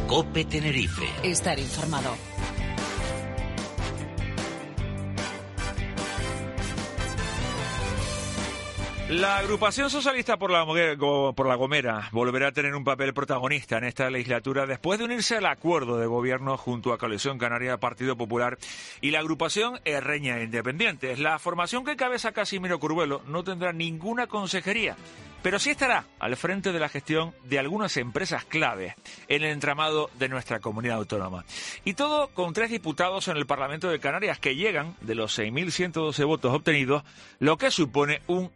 COPE Tenerife. Estar informado. La agrupación socialista por la Gomera volverá a tener un papel protagonista en esta legislatura después de unirse al acuerdo de gobierno junto a Coalición Canaria, Partido Popular y la agrupación Herreña Independientes. La formación que encabeza Casimiro Curvelo no tendrá ninguna consejería, pero sí estará al frente de la gestión de algunas empresas clave en el entramado de nuestra comunidad autónoma. Y todo con 3 diputados en el Parlamento de Canarias que llegan de los 6.112 votos obtenidos, lo que supone un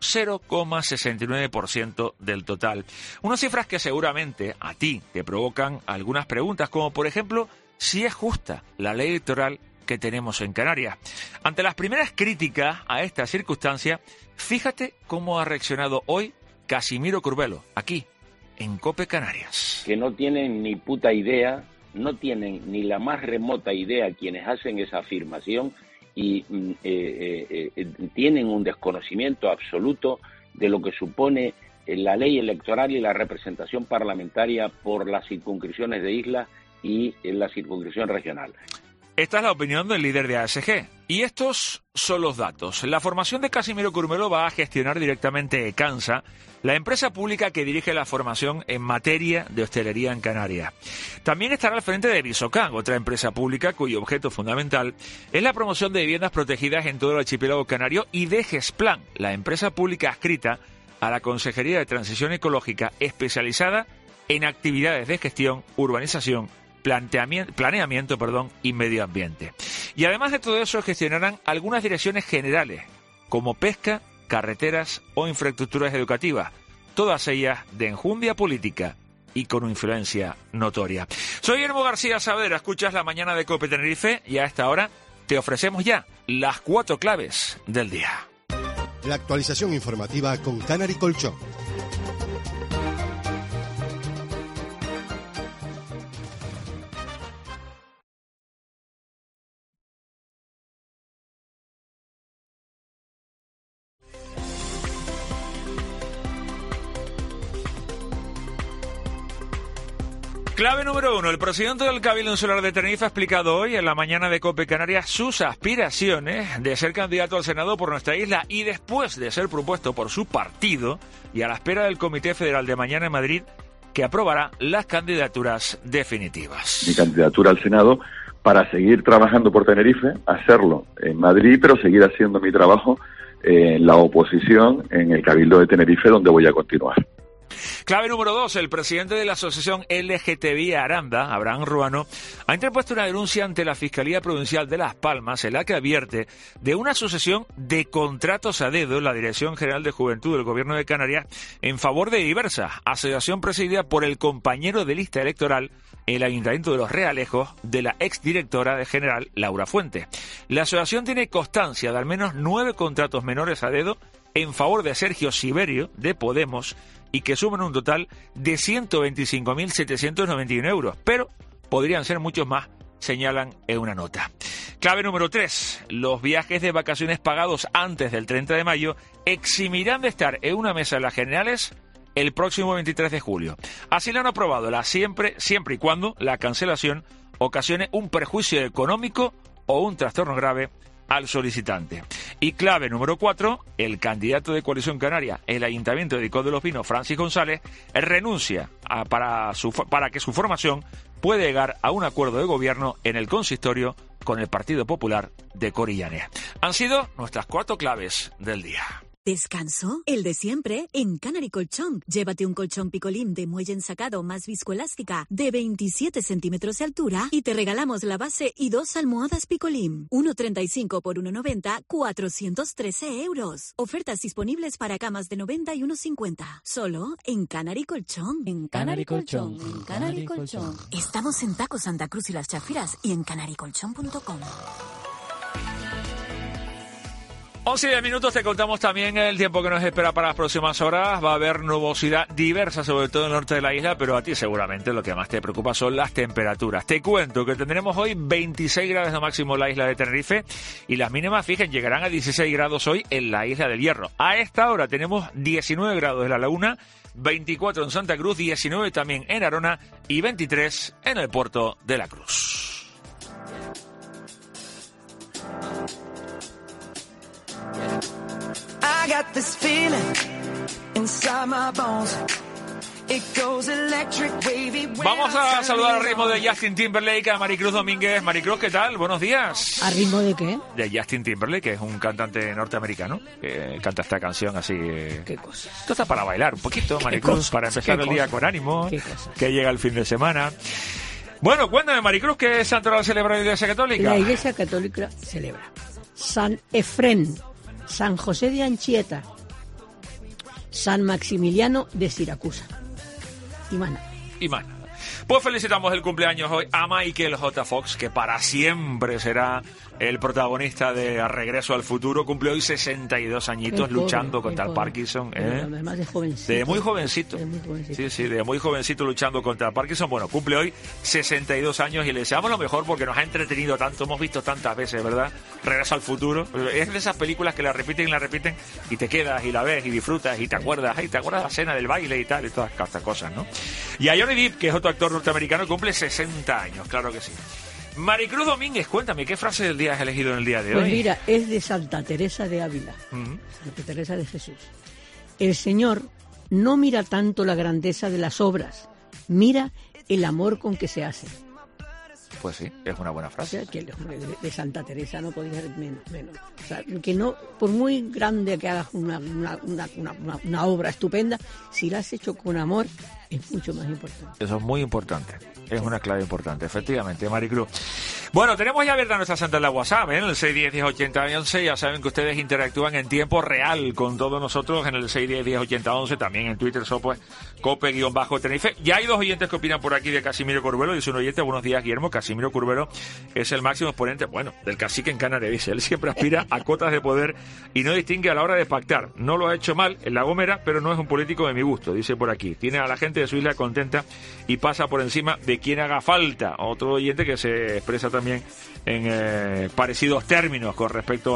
0,69% del total. Unas cifras que seguramente a ti te provocan algunas preguntas, como por ejemplo, si es justa la ley electoral que tenemos en Canarias. Ante las primeras críticas a esta circunstancia, fíjate cómo ha reaccionado hoy Casimiro Curvelo, aquí, en COPE Canarias. Que no tienen ni puta idea, no tienen ni la más remota idea quienes hacen esa afirmación y tienen un desconocimiento absoluto de lo que supone la ley electoral y la representación parlamentaria por las circunscripciones de islas y en la circunscripción regional. Esta es la opinión del líder de ASG. Y estos son los datos. La formación de Casimiro Curvelo va a gestionar directamente Ecansa, la empresa pública que dirige la formación en materia de hostelería en Canarias. También estará al frente de Visocan, otra empresa pública cuyo objeto fundamental es la promoción de viviendas protegidas en todo el archipiélago canario, y de Gesplan, la empresa pública adscrita a la Consejería de Transición Ecológica especializada en actividades de gestión, urbanización, planeamiento y medio ambiente. Y además de todo eso, gestionarán algunas direcciones generales, como pesca, carreteras o infraestructuras educativas, todas ellas de enjundia política y con influencia notoria. Soy Guillermo García Saavedra, escuchas La Mañana de COPE Tenerife y a esta hora te ofrecemos ya las 4 claves del día. La actualización informativa con Canary Colchón. Clave número 1. El presidente del Cabildo Insular de Tenerife ha explicado hoy en La Mañana de COPE Canarias sus aspiraciones de ser candidato al Senado por nuestra isla, y después de ser propuesto por su partido y a la espera del Comité Federal de mañana en Madrid, que aprobará las candidaturas definitivas. Mi candidatura al Senado para seguir trabajando por Tenerife, hacerlo en Madrid, pero seguir haciendo mi trabajo en la oposición en el Cabildo de Tenerife, donde voy a continuar. Clave número 2. El presidente de la asociación LGTBI Aranda, Abraham Ruano, ha interpuesto una denuncia ante la Fiscalía Provincial de Las Palmas en la que advierte de una sucesión de contratos a dedo en la Dirección General de Juventud del Gobierno de Canarias en favor de Diversa, asociación presidida por el compañero de lista electoral en el Ayuntamiento de Los Realejos de la exdirectora general Laura Fuente. La asociación tiene constancia de al menos 9 contratos menores a dedo en favor de Sergio Siberio, de Podemos, y que suman un total de 125.791 euros, pero podrían ser muchos más, señalan en una nota. Clave número 3. Los viajes de vacaciones pagados antes del 30 de mayo eximirán de estar en una mesa de las generales el próximo 23 de julio. Así lo han aprobado siempre y cuando la cancelación ocasione un perjuicio económico o un trastorno grave al solicitante. Y clave número 4, el candidato de Coalición Canaria, el Ayuntamiento de Dicó de los Pinos, Francis González, renuncia para que su formación pueda llegar a un acuerdo de gobierno en el consistorio con el Partido Popular de Corillanes. Han sido nuestras 4 claves del día. ¿Descanso? El de siempre en Canary Colchón. Llévate un colchón picolín de muelle ensacado más viscoelástica de 27 centímetros de altura y te regalamos la base y 2 almohadas picolín. 1,35 por 1,90, 413 euros. Ofertas disponibles para camas de 90 y 1,50. Solo en Canary Colchón. En Canary Colchón. En Canary Colchón. Estamos en Taco Santa Cruz y Las Chafiras y en canarycolchón.com. 11 minutos, te contamos también el tiempo que nos espera para las próximas horas. Va a haber nubosidad diversa, sobre todo en el norte de la isla, pero a ti seguramente lo que más te preocupa son las temperaturas. Te cuento que tendremos hoy 26 grados de máximo en la isla de Tenerife y las mínimas, fíjense, llegarán a 16 grados hoy en la isla del Hierro. A esta hora tenemos 19 grados en La Laguna, 24 en Santa Cruz, 19 también en Arona y 23 en el puerto de La Cruz. I got this feeling inside my bones. It goes electric wavy. Vamos a saludar al ritmo de Justin Timberlake a Maricruz Domínguez. Maricruz, ¿qué tal? Buenos días. ¿A ritmo de qué? De Justin Timberlake, que es un cantante norteamericano que canta esta canción así. ¿Qué cosa? Esto está para bailar un poquito, Maricruz, para empezar el día con ánimo, que llega el fin de semana. Bueno, cuéntame, Maricruz, ¿qué santoral celebra la Iglesia Católica? La Iglesia Católica celebra San Efrén, San José de Anchieta, San Maximiliano de Siracusa y Mana. Pues felicitamos el cumpleaños hoy a Michael J. Fox, que para siempre será el protagonista de Regreso al Futuro. Cumple hoy 62 añitos luchando contra el Parkinson. Además de jovencito. De muy jovencito. Sí, de muy jovencito luchando contra el Parkinson. Bueno, cumple hoy 62 años y le deseamos lo mejor porque nos ha entretenido tanto. Hemos visto tantas veces, ¿verdad? Regreso al Futuro. Es de esas películas que la repiten y te quedas y la ves y disfrutas y te acuerdas. Ay, te acuerdas de la escena del baile y tal y todas estas cosas, ¿no? Y a Johnny Depp, que es otro actor norteamericano, cumple 60 años, claro que sí. Maricruz Domínguez, cuéntame, ¿qué frase del día has elegido en el día de hoy? Pues mira, es de Santa Teresa de Ávila, Santa Teresa de Jesús. El Señor no mira tanto la grandeza de las obras, mira el amor con que se hacen. Pues sí, es una buena frase. O sea, que de Santa Teresa no podía ser menos. O sea, que no, por muy grande que hagas una obra estupenda, si la has hecho con amor, es mucho más importante. Eso es muy importante. Es una clave importante, efectivamente, Maricruz. Bueno, tenemos ya abierta nuestra central de WhatsApp, ¿eh? En el 610-1080-11. Ya saben que ustedes interactúan en tiempo real con todos nosotros en el 610-1080-11. También en Twitter, pues, Cope-Tenerife. Ya hay dos oyentes que opinan por aquí de Casimiro Curbelo. Dice un oyente, buenos días, Guillermo. Casimiro Curbelo es el máximo exponente, bueno, del cacique en Canarias, dice. Él siempre aspira a cotas de poder y no distingue a la hora de pactar. No lo ha hecho mal en La Gomera, pero no es un político de mi gusto, dice por aquí. Tiene a la gente de su isla contenta y pasa por encima de quien haga falta. Otro oyente que se expresa también en parecidos términos con respecto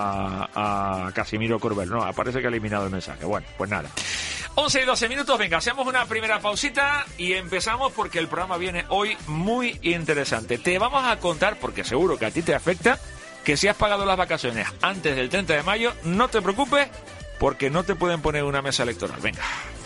a Casimiro Curbelo. No, parece que ha eliminado el mensaje. Bueno, pues nada. 11 y 12 minutos, venga, hacemos una primera pausita y empezamos porque el programa viene hoy muy interesante. Te vamos a contar, porque seguro que a ti te afecta, que si has pagado las vacaciones antes del 30 de mayo, no te preocupes, porque no te pueden poner una mesa electoral. Venga.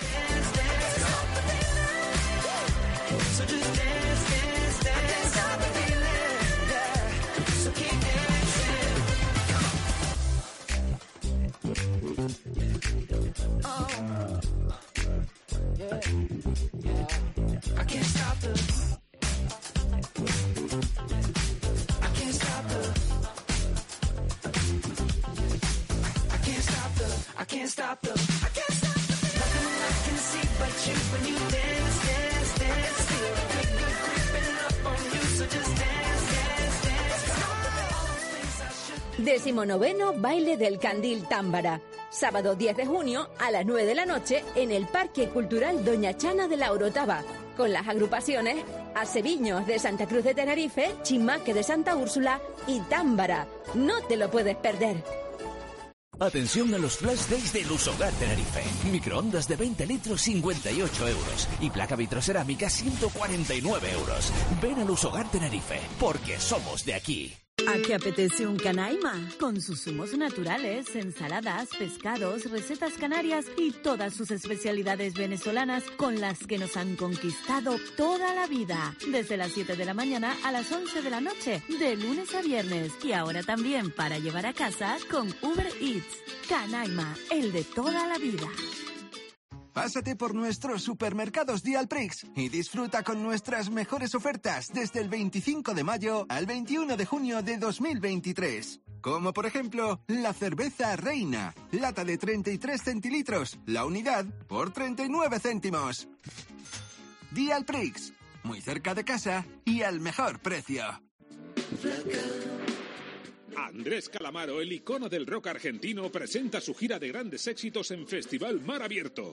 Decimonoveno Baile del Candil Támbara. Sábado 10 de junio a las 9 de la noche en el Parque Cultural Doña Chana de la Orotava, con las agrupaciones Aceviños de Santa Cruz de Tenerife, Chimaque de Santa Úrsula y Támbara. No te lo puedes perder. Atención a los flash days de Lusogar Tenerife. Microondas de 20 litros, 58 euros. Y placa vitrocerámica, 149 euros. Ven a Lusogar Tenerife, porque somos de aquí. ¿A qué apetece un canaima? Con sus zumos naturales, ensaladas, pescados, recetas canarias y todas sus especialidades venezolanas con las que nos han conquistado toda la vida. Desde las 7 de la mañana a las 11 de la noche, de lunes a viernes. Y ahora también para llevar a casa con Uber Eats. Canaima, el de toda la vida. Pásate por nuestros supermercados Dialprix y disfruta con nuestras mejores ofertas desde el 25 de mayo al 21 de junio de 2023. Como por ejemplo, la cerveza Reina, lata de 33 centilitros, la unidad por 39 céntimos. Dialprix, muy cerca de casa y al mejor precio. Andrés Calamaro, el icono del rock argentino, presenta su gira de grandes éxitos en Festival Mar Abierto.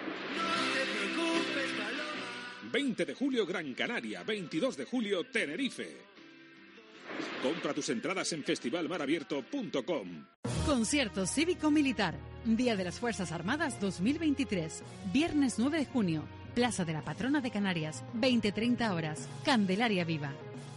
20 de julio Gran Canaria, 22 de julio Tenerife. Compra tus entradas en festivalmarabierto.com. Concierto cívico-militar, Día de las Fuerzas Armadas 2023, viernes 9 de junio, Plaza de la Patrona de Canarias, 20-30 horas, Candelaria Viva.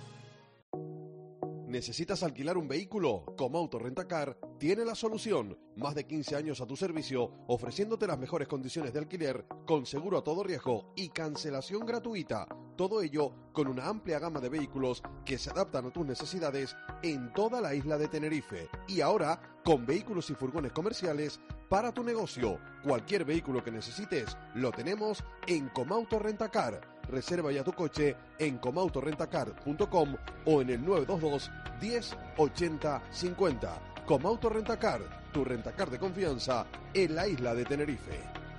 ¿Necesitas alquilar un vehículo? Comauto Rentacar tiene la solución. Más de 15 años a tu servicio, ofreciéndote las mejores condiciones de alquiler, con seguro a todo riesgo y cancelación gratuita. Todo ello con una amplia gama de vehículos que se adaptan a tus necesidades en toda la isla de Tenerife. Y ahora, con vehículos y furgones comerciales para tu negocio. Cualquier vehículo que necesites, lo tenemos en Comauto Rentacar. Reserva ya tu coche en comautorentacar.com o en el 922 10 80 50. Comauto Rentacar, tu rentacar de confianza en la isla de Tenerife.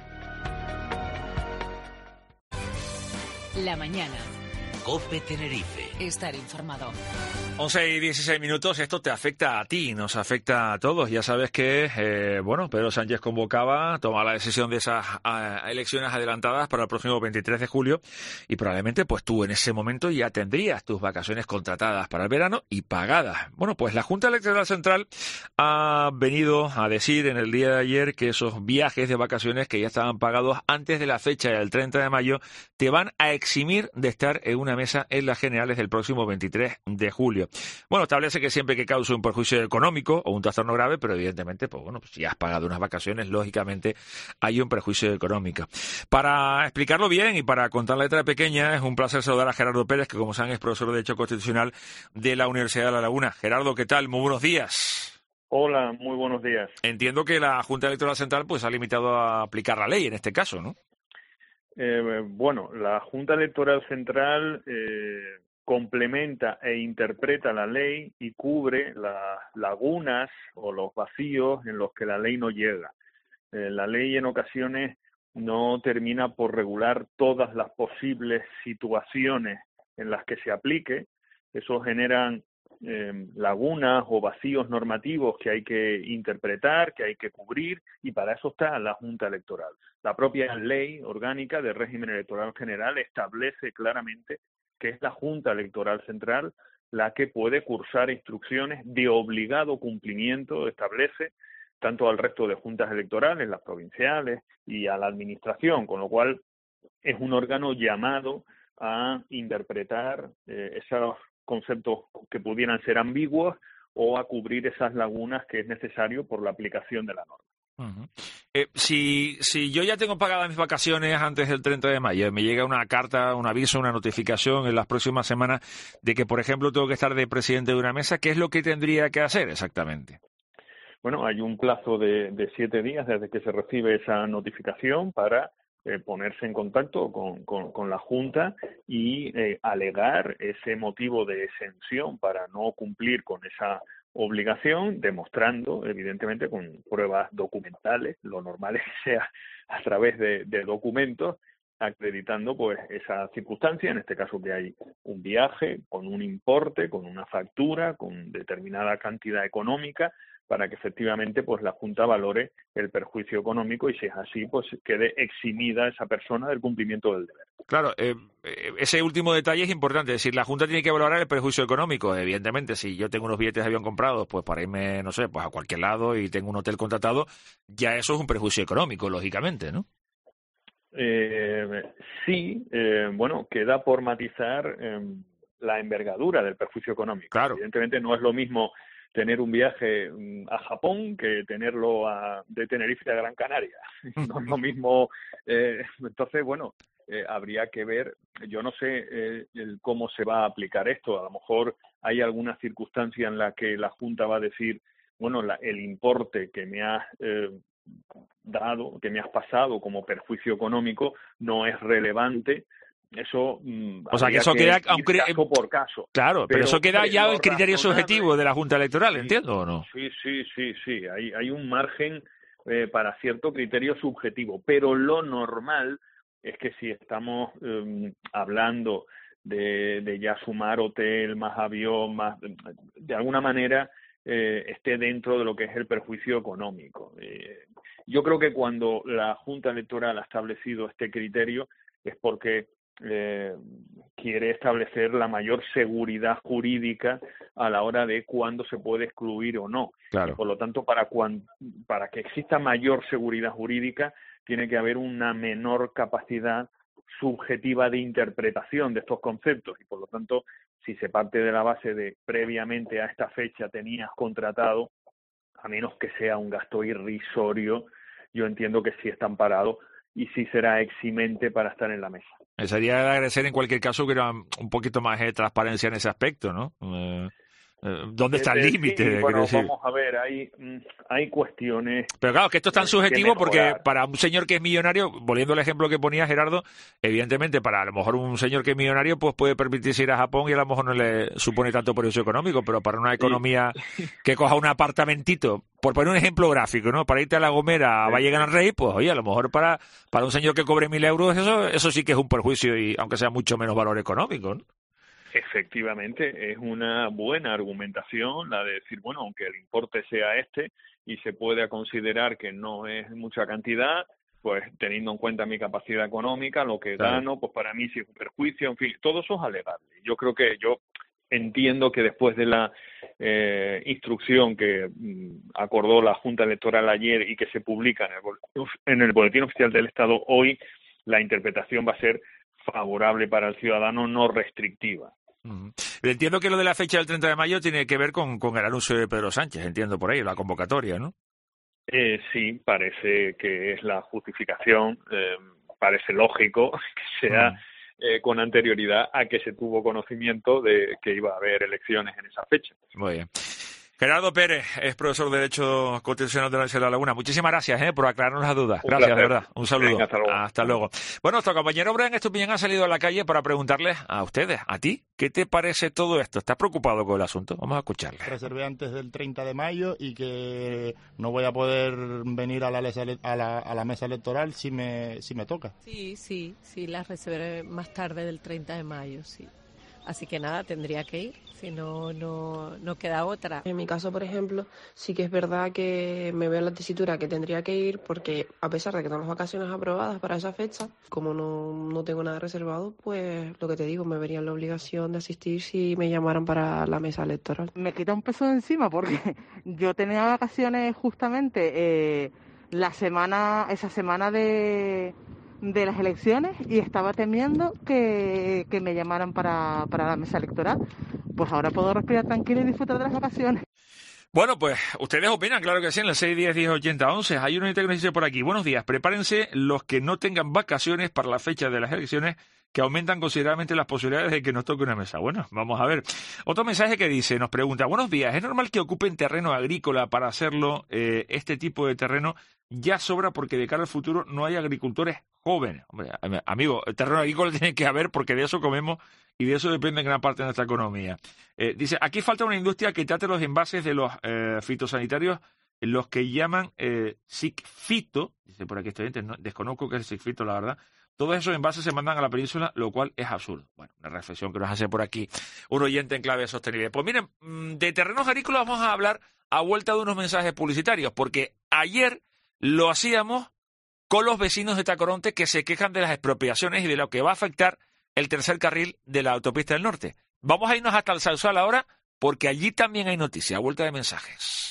La mañana. COPE Tenerife. Estar informado. 11:16. Esto te afecta a ti, nos afecta a todos. Ya sabes que, Pedro Sánchez toma la decisión de esas elecciones adelantadas para el próximo 23 de julio y probablemente pues tú en ese momento ya tendrías tus vacaciones contratadas para el verano y pagadas. Bueno, pues la Junta Electoral Central ha venido a decir en el día de ayer que esos viajes de vacaciones que ya estaban pagados antes de la fecha del 30 de mayo te van a eximir de estar en una mesa en las generales del próximo 23 de julio. Bueno, establece que siempre que cause un perjuicio económico o un trastorno grave, pero evidentemente, pues si has pagado unas vacaciones, lógicamente hay un perjuicio económico. Para explicarlo bien y para contar la letra pequeña, es un placer saludar a Gerardo Pérez, que como saben es profesor de Derecho Constitucional de la Universidad de La Laguna. Gerardo, ¿qué tal? Muy buenos días. Hola, muy buenos días. Entiendo que la Junta Electoral Central pues ha limitado a aplicar la ley en este caso, ¿no? La Junta Electoral Central complementa e interpreta la ley y cubre las lagunas o los vacíos en los que la ley no llega. La ley en ocasiones no termina por regular todas las posibles situaciones en las que se aplique. Eso generan lagunas o vacíos normativos que hay que interpretar, que hay que cubrir, y para eso está la Junta Electoral. La propia ley orgánica del régimen electoral general establece claramente que es la Junta Electoral Central la que puede cursar instrucciones de obligado cumplimiento, establece, tanto al resto de juntas electorales, las provinciales, y a la administración, con lo cual es un órgano llamado a interpretar esos conceptos que pudieran ser ambiguos o a cubrir esas lagunas que es necesario por la aplicación de la norma. Uh-huh. Si yo ya tengo pagadas mis vacaciones antes del 30 de mayo, me llega una carta, un aviso, una notificación en las próximas semanas de que, por ejemplo, tengo que estar de presidente de una mesa, ¿qué es lo que tendría que hacer exactamente? Bueno, hay un plazo de 7 días desde que se recibe esa notificación para ponerse en contacto con la Junta y alegar ese motivo de exención para no cumplir con esa obligación, demostrando, evidentemente, con pruebas documentales, lo normal es que sea a través de documentos, acreditando pues esa circunstancia, en este caso que hay un viaje con un importe, con una factura, con determinada cantidad económica, para que efectivamente pues la Junta valore el perjuicio económico y si es así pues quede eximida esa persona del cumplimiento del deber. Claro, ese último detalle es importante, es decir, la Junta tiene que valorar el perjuicio económico. Evidentemente, si yo tengo unos billetes de avión comprados pues para irme, no sé, pues a cualquier lado y tengo un hotel contratado, ya eso es un perjuicio económico, lógicamente, ¿no? Sí, queda por matizar la envergadura del perjuicio económico. Claro. Evidentemente no es lo mismo tener un viaje a Japón que tenerlo de Tenerife a Gran Canaria. No es lo mismo. Entonces, habría que ver, yo no sé cómo se va a aplicar esto. A lo mejor hay alguna circunstancia en la que la Junta va a decir, el importe que me has dado, que me has pasado como perjuicio económico no es relevante. Eso, o sea, que eso queda caso por caso. Claro, pero eso queda ya el criterio subjetivo de la Junta Electoral, ¿entiendo o no? Sí. Hay un margen para cierto criterio subjetivo, pero lo normal es que si estamos hablando de ya sumar hotel, más avión, más, de alguna manera esté dentro de lo que es el perjuicio económico. Yo creo que cuando la Junta Electoral ha establecido este criterio es porque quiere establecer la mayor seguridad jurídica a la hora de cuándo se puede excluir o no. Claro. Y por lo tanto, para que exista mayor seguridad jurídica, tiene que haber una menor capacidad subjetiva de interpretación de estos conceptos. Y por lo tanto, si se parte de la base de previamente a esta fecha tenías contratado, a menos que sea un gasto irrisorio, yo entiendo que sí está amparado y sí será eximente para estar en la mesa. Sería de agradecer en cualquier caso que hubiera un poquito más de transparencia en ese aspecto, ¿no? ¿Dónde está el límite? Sí, bueno, vamos a ver, hay cuestiones... Pero claro, que esto es tan subjetivo porque para un señor que es millonario, volviendo al ejemplo que ponía Gerardo, evidentemente para a lo mejor un señor que es millonario pues puede permitirse ir a Japón y a lo mejor no le supone tanto perjuicio económico, pero para una economía que coja un apartamentito, por poner un ejemplo gráfico, ¿no? Para irte a La Gomera, a Valle Gran Rey, pues oye, a lo mejor para un señor que cobre 1.000 euros, eso sí que es un perjuicio, y aunque sea mucho menos valor económico, ¿no? Efectivamente, es una buena argumentación la de decir, bueno, aunque el importe sea y se pueda considerar que no es mucha cantidad, pues teniendo en cuenta mi capacidad económica, lo que gano, pues para mí sí es un perjuicio, en fin, todo eso es alegable. Yo creo que entiendo que después de la instrucción que acordó la Junta Electoral ayer y que se publica en el Boletín Oficial del Estado hoy, la interpretación va a ser favorable para el ciudadano, no restrictiva. Entiendo que lo de la fecha del 30 de mayo tiene que ver con el anuncio de Pedro Sánchez, entiendo por ahí, la convocatoria, ¿no? Sí, parece que es la justificación, parece lógico que sea con anterioridad a que se tuvo conocimiento de que iba a haber elecciones en esa fecha. Muy bien. Gerardo Pérez es profesor de Derecho Constitucional de la Universidad de La Laguna. Muchísimas gracias por aclararnos las dudas. Gracias, de verdad. Un saludo. Venga, hasta luego. Bueno, nuestro compañero Brian Estupiñán ha salido a la calle para preguntarles a ustedes, a ti, ¿qué te parece todo esto? ¿Estás preocupado con el asunto? Vamos a escucharle. Reservé antes del 30 de mayo y que no voy a poder venir a la mesa electoral si me toca. Sí, la reservé más tarde del 30 de mayo, sí. Así que nada, tendría que ir, si no queda otra. En mi caso, por ejemplo, sí que es verdad que me veo en la tesitura que tendría que ir porque a pesar de que tengo las vacaciones aprobadas para esa fecha, como no tengo nada reservado, pues lo que te digo, me vería en la obligación de asistir si me llamaran para la mesa electoral. Me quita un peso de encima porque yo tenía vacaciones justamente esa semana de las elecciones y estaba temiendo que me llamaran para la mesa electoral. Pues ahora puedo respirar tranquilo y disfrutar de las vacaciones. Bueno, pues ustedes opinan, claro que sí, en el 610-1080-11. Hay un oyente que nos dice por aquí: buenos días, prepárense los que no tengan vacaciones para la fecha de las elecciones, que aumentan considerablemente las posibilidades de que nos toque una mesa. Bueno, vamos a ver. Otro mensaje que dice, nos pregunta: buenos días, ¿es normal que ocupen terreno agrícola para hacerlo? Este tipo de terreno ya sobra porque de cara al futuro no hay agricultores jóvenes. Hombre, amigo, el terreno agrícola tiene que haber porque de eso comemos y de eso depende gran parte de nuestra economía. Dice, aquí falta una industria que trate los envases de los fitosanitarios, los que llaman SIC-Fito. Dice por aquí estudiantes, no, desconozco qué es el SIC-Fito, la verdad. Todos esos envases se mandan a la península, lo cual es absurdo. Bueno, una reflexión que nos hace por aquí un oyente en clave sostenible. Pues miren, de terrenos agrícolas vamos a hablar a vuelta de unos mensajes publicitarios, porque ayer lo hacíamos con los vecinos de Tacoronte que se quejan de las expropiaciones y de lo que va a afectar el tercer carril de la autopista del norte. Vamos a irnos hasta el Sausal ahora, porque allí también hay noticias, a vuelta de mensajes.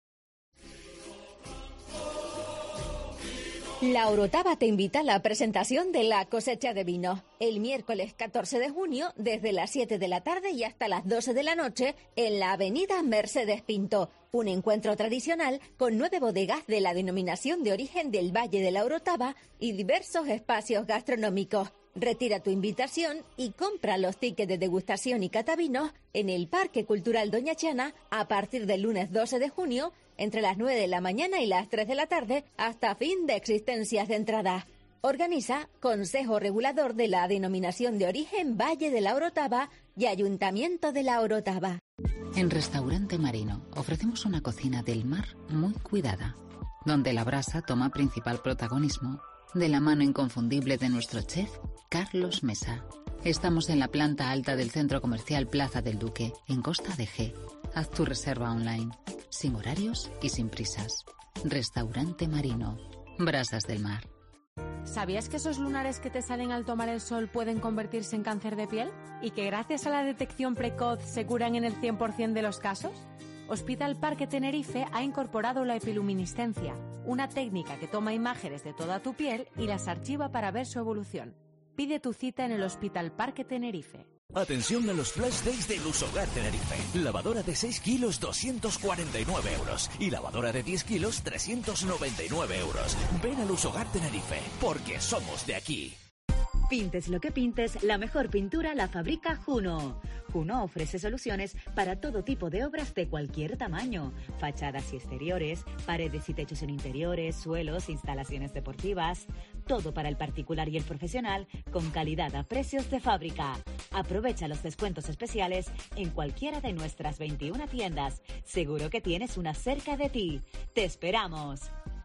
La Orotava te invita a la presentación de la cosecha de vino. El miércoles 14 de junio, desde las 7 de la tarde y hasta las 12 de la noche, en la avenida Mercedes Pinto. Un encuentro tradicional con 9 bodegas de la denominación de origen del Valle de la Orotava y diversos espacios gastronómicos. Retira tu invitación y compra los tickets de degustación y catavinos en el Parque Cultural Doña Chana a partir del lunes 12 de junio, entre las 9 de la mañana y las 3 de la tarde, hasta fin de existencias de entrada. Organiza Consejo Regulador de la Denominación de Origen Valle de la Orotava y Ayuntamiento de la Orotava. En Restaurante Marino ofrecemos una cocina del mar muy cuidada, donde la brasa toma principal protagonismo, de la mano inconfundible de nuestro chef, Carlos Mesa. Estamos en la planta alta del centro comercial Plaza del Duque, en Costa de G. Haz tu reserva online, sin horarios y sin prisas. Restaurante Marino, Brasas del Mar. ¿Sabías que esos lunares que te salen al tomar el sol pueden convertirse en cáncer de piel? ¿Y que gracias a la detección precoz se curan en el 100% de los casos? Hospital Parque Tenerife ha incorporado la epiluminiscencia, una técnica que toma imágenes de toda tu piel y las archiva para ver su evolución. Pide tu cita en el Hospital Parque Tenerife. Atención a los Flash Days de Lusogar Tenerife. Lavadora de 6 kilos, 249 euros. Y lavadora de 10 kilos, 399 euros. Ven a Lusogar Tenerife, porque somos de aquí. Pintes lo que pintes, la mejor pintura la fabrica Juno. Juno ofrece soluciones para todo tipo de obras de cualquier tamaño. Fachadas y exteriores, paredes y techos en interiores, suelos, instalaciones deportivas. Todo para el particular y el profesional, con calidad a precios de fábrica. Aprovecha los descuentos especiales en cualquiera de nuestras 21 tiendas. Seguro que tienes una cerca de ti. ¡Te esperamos!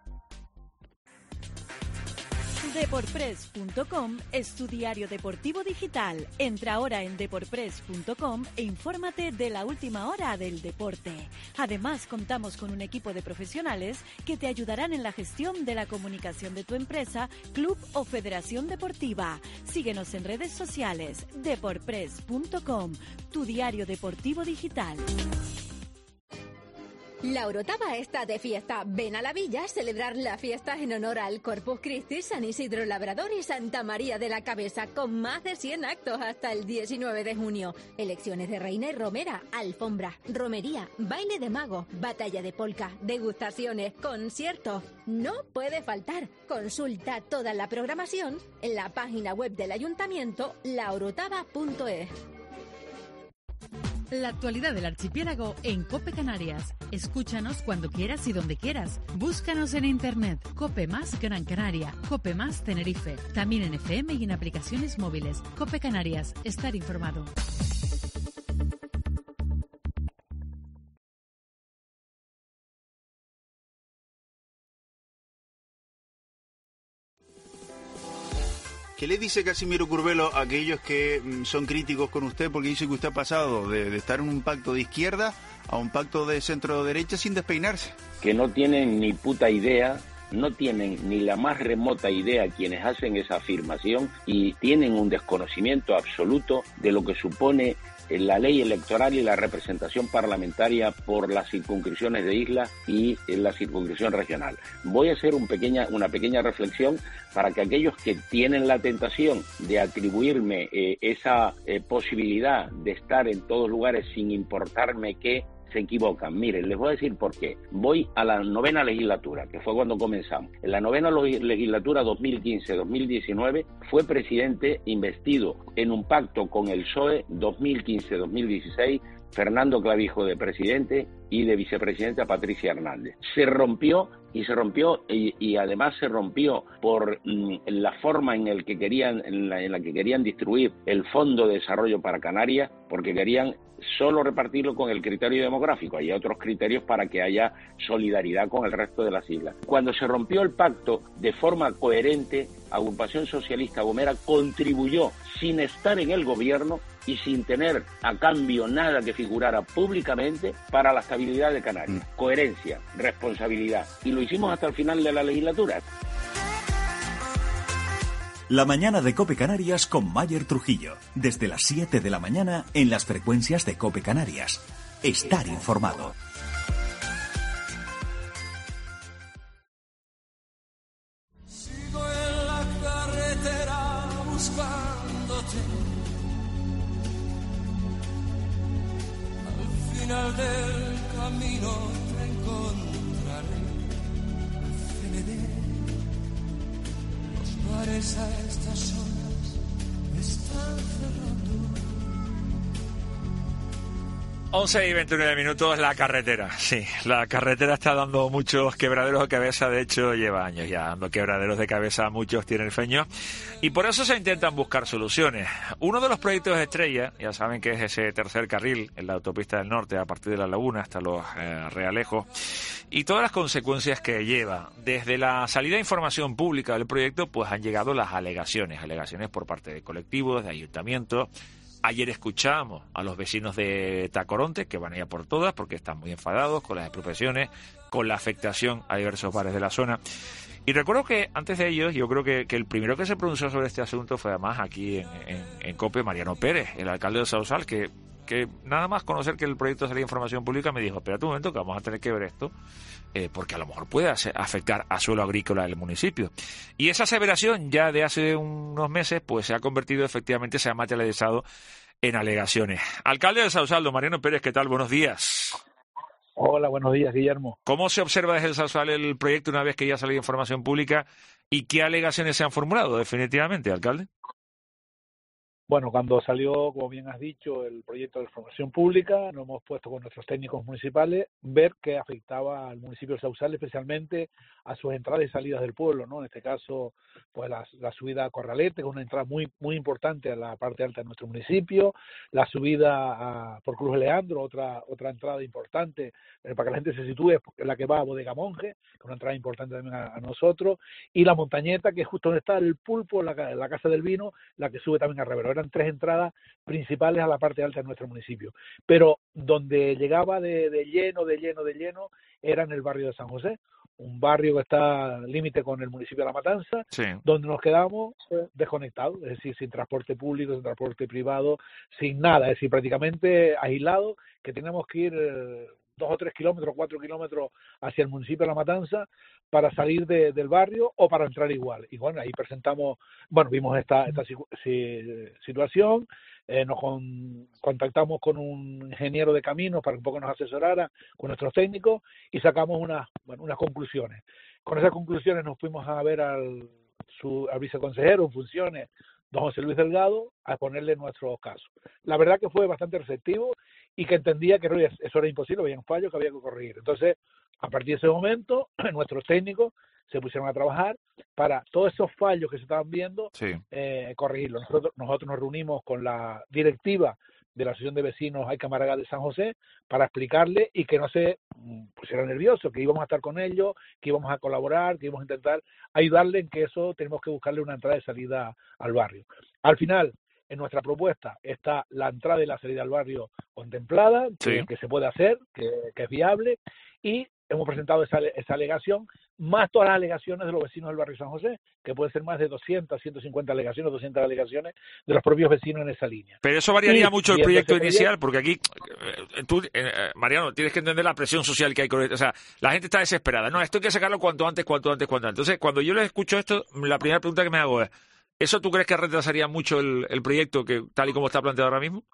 Deporpress.com es tu diario deportivo digital. Entra ahora en deporpress.com e infórmate de la última hora del deporte. Además, contamos con un equipo de profesionales que te ayudarán en la gestión de la comunicación de tu empresa, club o federación deportiva. Síguenos en redes sociales. Deporpress.com, tu diario deportivo digital. La Orotava está de fiesta. Ven a la villa a celebrar la fiesta en honor al Corpus Christi, San Isidro Labrador y Santa María de la Cabeza, con más de 100 actos hasta el 19 de junio. Elecciones de reina y romera, alfombra, romería, baile de mago, batalla de polka, degustaciones, conciertos. No puede faltar. Consulta toda la programación en la página web del ayuntamiento, laorotava.es. La actualidad del archipiélago en COPE Canarias. Escúchanos cuando quieras y donde quieras. Búscanos en internet. COPE Más Gran Canaria. COPE Más Tenerife. También en FM y en aplicaciones móviles. COPE Canarias. Estar informado. ¿Qué le dice Casimiro Curvelo a aquellos que son críticos con usted? Porque dice que usted ha pasado de estar en un pacto de izquierda a un pacto de centro-derecha sin despeinarse. Que no tienen ni puta idea, no tienen ni la más remota idea quienes hacen esa afirmación y tienen un desconocimiento absoluto de lo que supone la ley electoral y la representación parlamentaria por las circunscripciones de isla y la circunscripción regional. Voy a hacer una pequeña reflexión para que aquellos que tienen la tentación de atribuirme esa posibilidad de estar en todos lugares sin importarme qué, se equivocan. Miren, les voy a decir por qué. Voy a la 9ª legislatura, que fue cuando comenzamos. En la 9ª legislatura 2015-2019 fue presidente investido en un pacto con el PSOE 2015-2016, Fernando Clavijo de presidente y de vicepresidenta Patricia Hernández. Se rompió y además se rompió por la forma en la que querían distribuir el Fondo de Desarrollo para Canarias, porque querían solo repartirlo con el criterio demográfico. Hay otros criterios para que haya solidaridad con el resto de las islas. Cuando se rompió el pacto de forma coherente, Agrupación Socialista Gomera contribuyó sin estar en el gobierno y sin tener a cambio nada que figurara públicamente para la estabilidad de Canarias. Coherencia, responsabilidad. Y lo hicimos hasta el final de la legislatura. La mañana de COPE Canarias con Mayer Trujillo. Desde las 7 de la mañana en las frecuencias de COPE Canarias. Estar informado. Sigo en la carretera buscándote. Al final del camino te encontraré. CBD. Los bares a estas horas están cerrando. 11 y 29 minutos, la carretera. Sí, la carretera está dando muchos quebraderos de cabeza. De hecho, lleva años ya dando quebraderos de cabeza. Muchos tienen feños. Y por eso se intentan buscar soluciones. Uno de los proyectos de estrella, ya saben que es ese tercer carril en la autopista del norte, a partir de La Laguna hasta los Realejos. Y todas las consecuencias que lleva. Desde la salida de información pública del proyecto, pues han llegado las alegaciones. Alegaciones por parte de colectivos, de ayuntamientos. Ayer escuchábamos a los vecinos de Tacoronte, que van a ir por todas porque están muy enfadados con las expropiaciones, con la afectación a diversos bares de la zona. Y recuerdo que antes de ellos, yo creo que el primero que se pronunció sobre este asunto fue además aquí en COPE, Mariano Pérez, el alcalde de Sausal, que nada más conocer que el proyecto salía de información pública me dijo, espérate un momento que vamos a tener que ver esto, porque a lo mejor puede afectar a suelo agrícola del municipio. Y esa aseveración ya de hace unos meses pues se ha convertido efectivamente, se ha materializado en alegaciones. Alcalde de Sausal, don Mariano Pérez, ¿qué tal? Buenos días. Hola, buenos días, Guillermo. ¿Cómo se observa desde el Sausal el proyecto una vez que ya ha salido información pública y qué alegaciones se han formulado definitivamente, alcalde? Bueno, cuando salió, como bien has dicho, el proyecto de información pública, nos hemos puesto con nuestros técnicos municipales ver qué afectaba al municipio de Sausal, especialmente a sus entradas y salidas del pueblo, ¿no? En este caso, pues la subida a Corralete, que es una entrada muy importante a la parte alta de nuestro municipio, la subida por Cruz de Leandro, otra entrada importante, para que la gente se sitúe, la que va a Bodega Monje, que es una entrada importante también a nosotros, y la Montañeta, que es justo donde está el pulpo, la Casa del Vino, la que sube también a Revero. Eran 3 entradas principales a la parte alta de nuestro municipio, pero donde llegaba de lleno era en el barrio de San José, un barrio que está límite con el municipio de La Matanza, sí, donde nos quedamos desconectados, es decir, sin transporte público, sin transporte privado, sin nada, es decir, prácticamente aislados, que teníamos que ir 2 o 3 kilómetros, 4 kilómetros hacia el municipio de La Matanza para salir del barrio o para entrar igual. Y bueno, ahí vimos esta situación, nos contactamos con un ingeniero de caminos para que un poco nos asesorara con nuestros técnicos y sacamos unas conclusiones. Con esas conclusiones nos fuimos a ver al viceconsejero en funciones, don José Luis Delgado, a ponerle nuestros casos. La verdad que fue bastante receptivo y que entendía que eso era imposible, había un fallo que había que corregir. Entonces, a partir de ese momento, nuestros técnicos se pusieron a trabajar para todos esos fallos que se estaban viendo, sí, corregirlos. Nosotros nos reunimos con la directiva de la Asociación de Vecinos Ayca Maragall de San José para explicarle y que no se pusiera nervioso, que íbamos a estar con ellos, que íbamos a colaborar, que íbamos a intentar ayudarle en que eso tenemos que buscarle una entrada y salida al barrio. Al final, en nuestra propuesta está la entrada y la salida al barrio contemplada, sí, que se puede hacer, que es viable, y hemos presentado esa alegación, más todas las alegaciones de los vecinos del barrio San José, que puede ser más de 200, 150 alegaciones, 200 alegaciones de los propios vecinos en esa línea. Pero eso variaría mucho el proyecto inicial, porque aquí, tú, Mariano, tienes que entender la presión social que hay con esto. O sea, la gente está desesperada. No, esto hay que sacarlo cuanto antes. Entonces, cuando yo les escucho esto, la primera pregunta que me hago es, ¿eso tú crees que retrasaría mucho el proyecto que tal y como está planteado ahora mismo?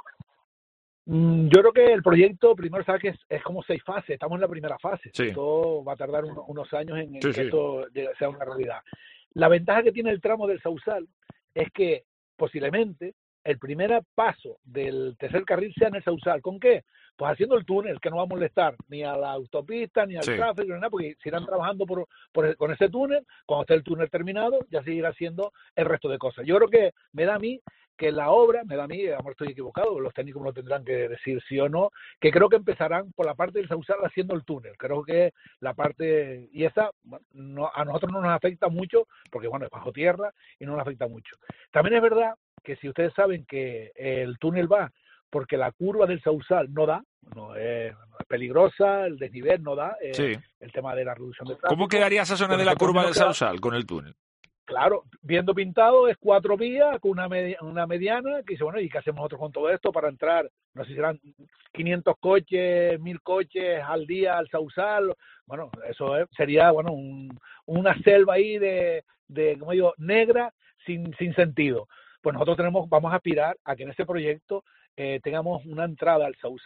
Yo creo que el proyecto, primero, sabes que es como 6 fases, estamos en la primera fase, sí, todo va a tardar unos años en que esto sea una realidad. La ventaja que tiene el tramo del Sausal es que posiblemente el primer paso del tercer carril sea en el Sausal. ¿Con qué? Pues haciendo el túnel, que no va a molestar ni a la autopista, ni al tráfico, ni nada, porque si irán trabajando con ese túnel, cuando esté el túnel terminado, ya seguirá haciendo el resto de cosas. Yo creo que me da a mí que la obra, a lo mejor estoy equivocado, los técnicos me lo tendrán que decir sí o no, que creo que empezarán por la parte del Sausal haciendo el túnel. Creo que la parte, y esa a nosotros no nos afecta mucho, porque bueno, es bajo tierra y no nos afecta mucho. También es verdad que si ustedes saben que el túnel va porque la curva del Sausal no da, no es peligrosa, el desnivel no da, el tema de la reducción de tráfico. ¿Cómo quedaría esa zona de la curva del Sausal con el túnel? Claro, viendo pintado es 4 vías con una mediana, que dice, bueno, ¿y qué hacemos nosotros con todo esto para entrar? No sé si serán 500 coches, 1000 coches al día al Sausal. Bueno, eso sería, bueno, una selva ahí de como digo, negra, sin sentido. Pues nosotros vamos a aspirar a que en ese proyecto tengamos una entrada al Sausal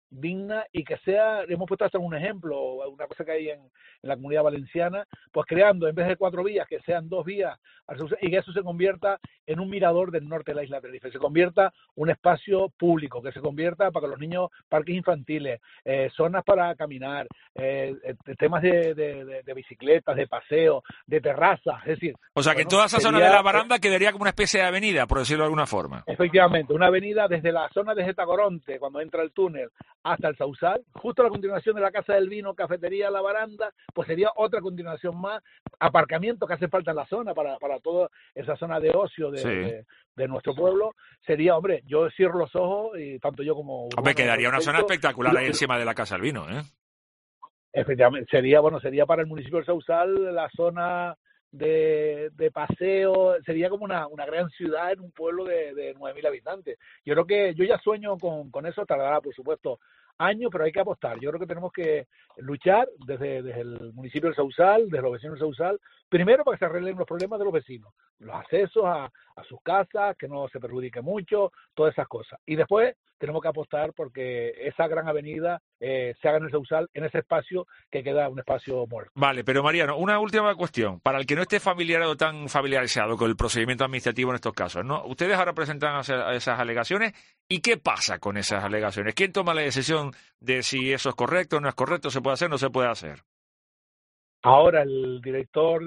digna y que sea, hemos puesto hasta un ejemplo, una cosa que hay en la Comunidad Valenciana, pues creando en vez de 4 vías, que sean 2 vías, y que eso se convierta en un mirador del norte de la isla de Tenerife, se convierta un espacio público, que se convierta para que los niños, parques infantiles, zonas para caminar, temas de bicicletas, de paseo, de terrazas, es decir... O sea, que en toda esa zona de la baranda quedaría como una especie de avenida, por decirlo de alguna forma. Efectivamente, una avenida desde la zona de Getacoronte, cuando entra el túnel, hasta el Sausal, justo a la continuación de la Casa del Vino, cafetería, la baranda, pues sería otra continuación más, aparcamiento que hace falta en la zona para toda esa zona de ocio de nuestro pueblo. Sería, hombre, yo cierro los ojos y tanto yo como... Hombre, quedaría una zona espectacular ahí encima de la Casa del Vino, ¿eh? Efectivamente, sería para el municipio del Sausal la zona de paseo, sería como una gran ciudad en un pueblo de 9.000 habitantes. Yo creo que yo ya sueño con eso, tardará por supuesto años, pero hay que apostar. Yo creo que tenemos que luchar desde el municipio del Sausal, desde los vecinos del Sausal, primero para que se arreglen los problemas de los vecinos, los accesos a sus casas, que no se perjudique mucho, todas esas cosas. Y después tenemos que apostar porque esa gran avenida se haga en el Sausal, en ese espacio que queda un espacio muerto. Vale, pero Mariano, una última cuestión. Para el que no esté tan familiarizado con el procedimiento administrativo en estos casos, ¿no? Ustedes ahora presentan esas alegaciones, ¿y qué pasa con esas alegaciones? ¿Quién toma la decisión de si eso es correcto, no es correcto, se puede hacer, no se puede hacer? Ahora el director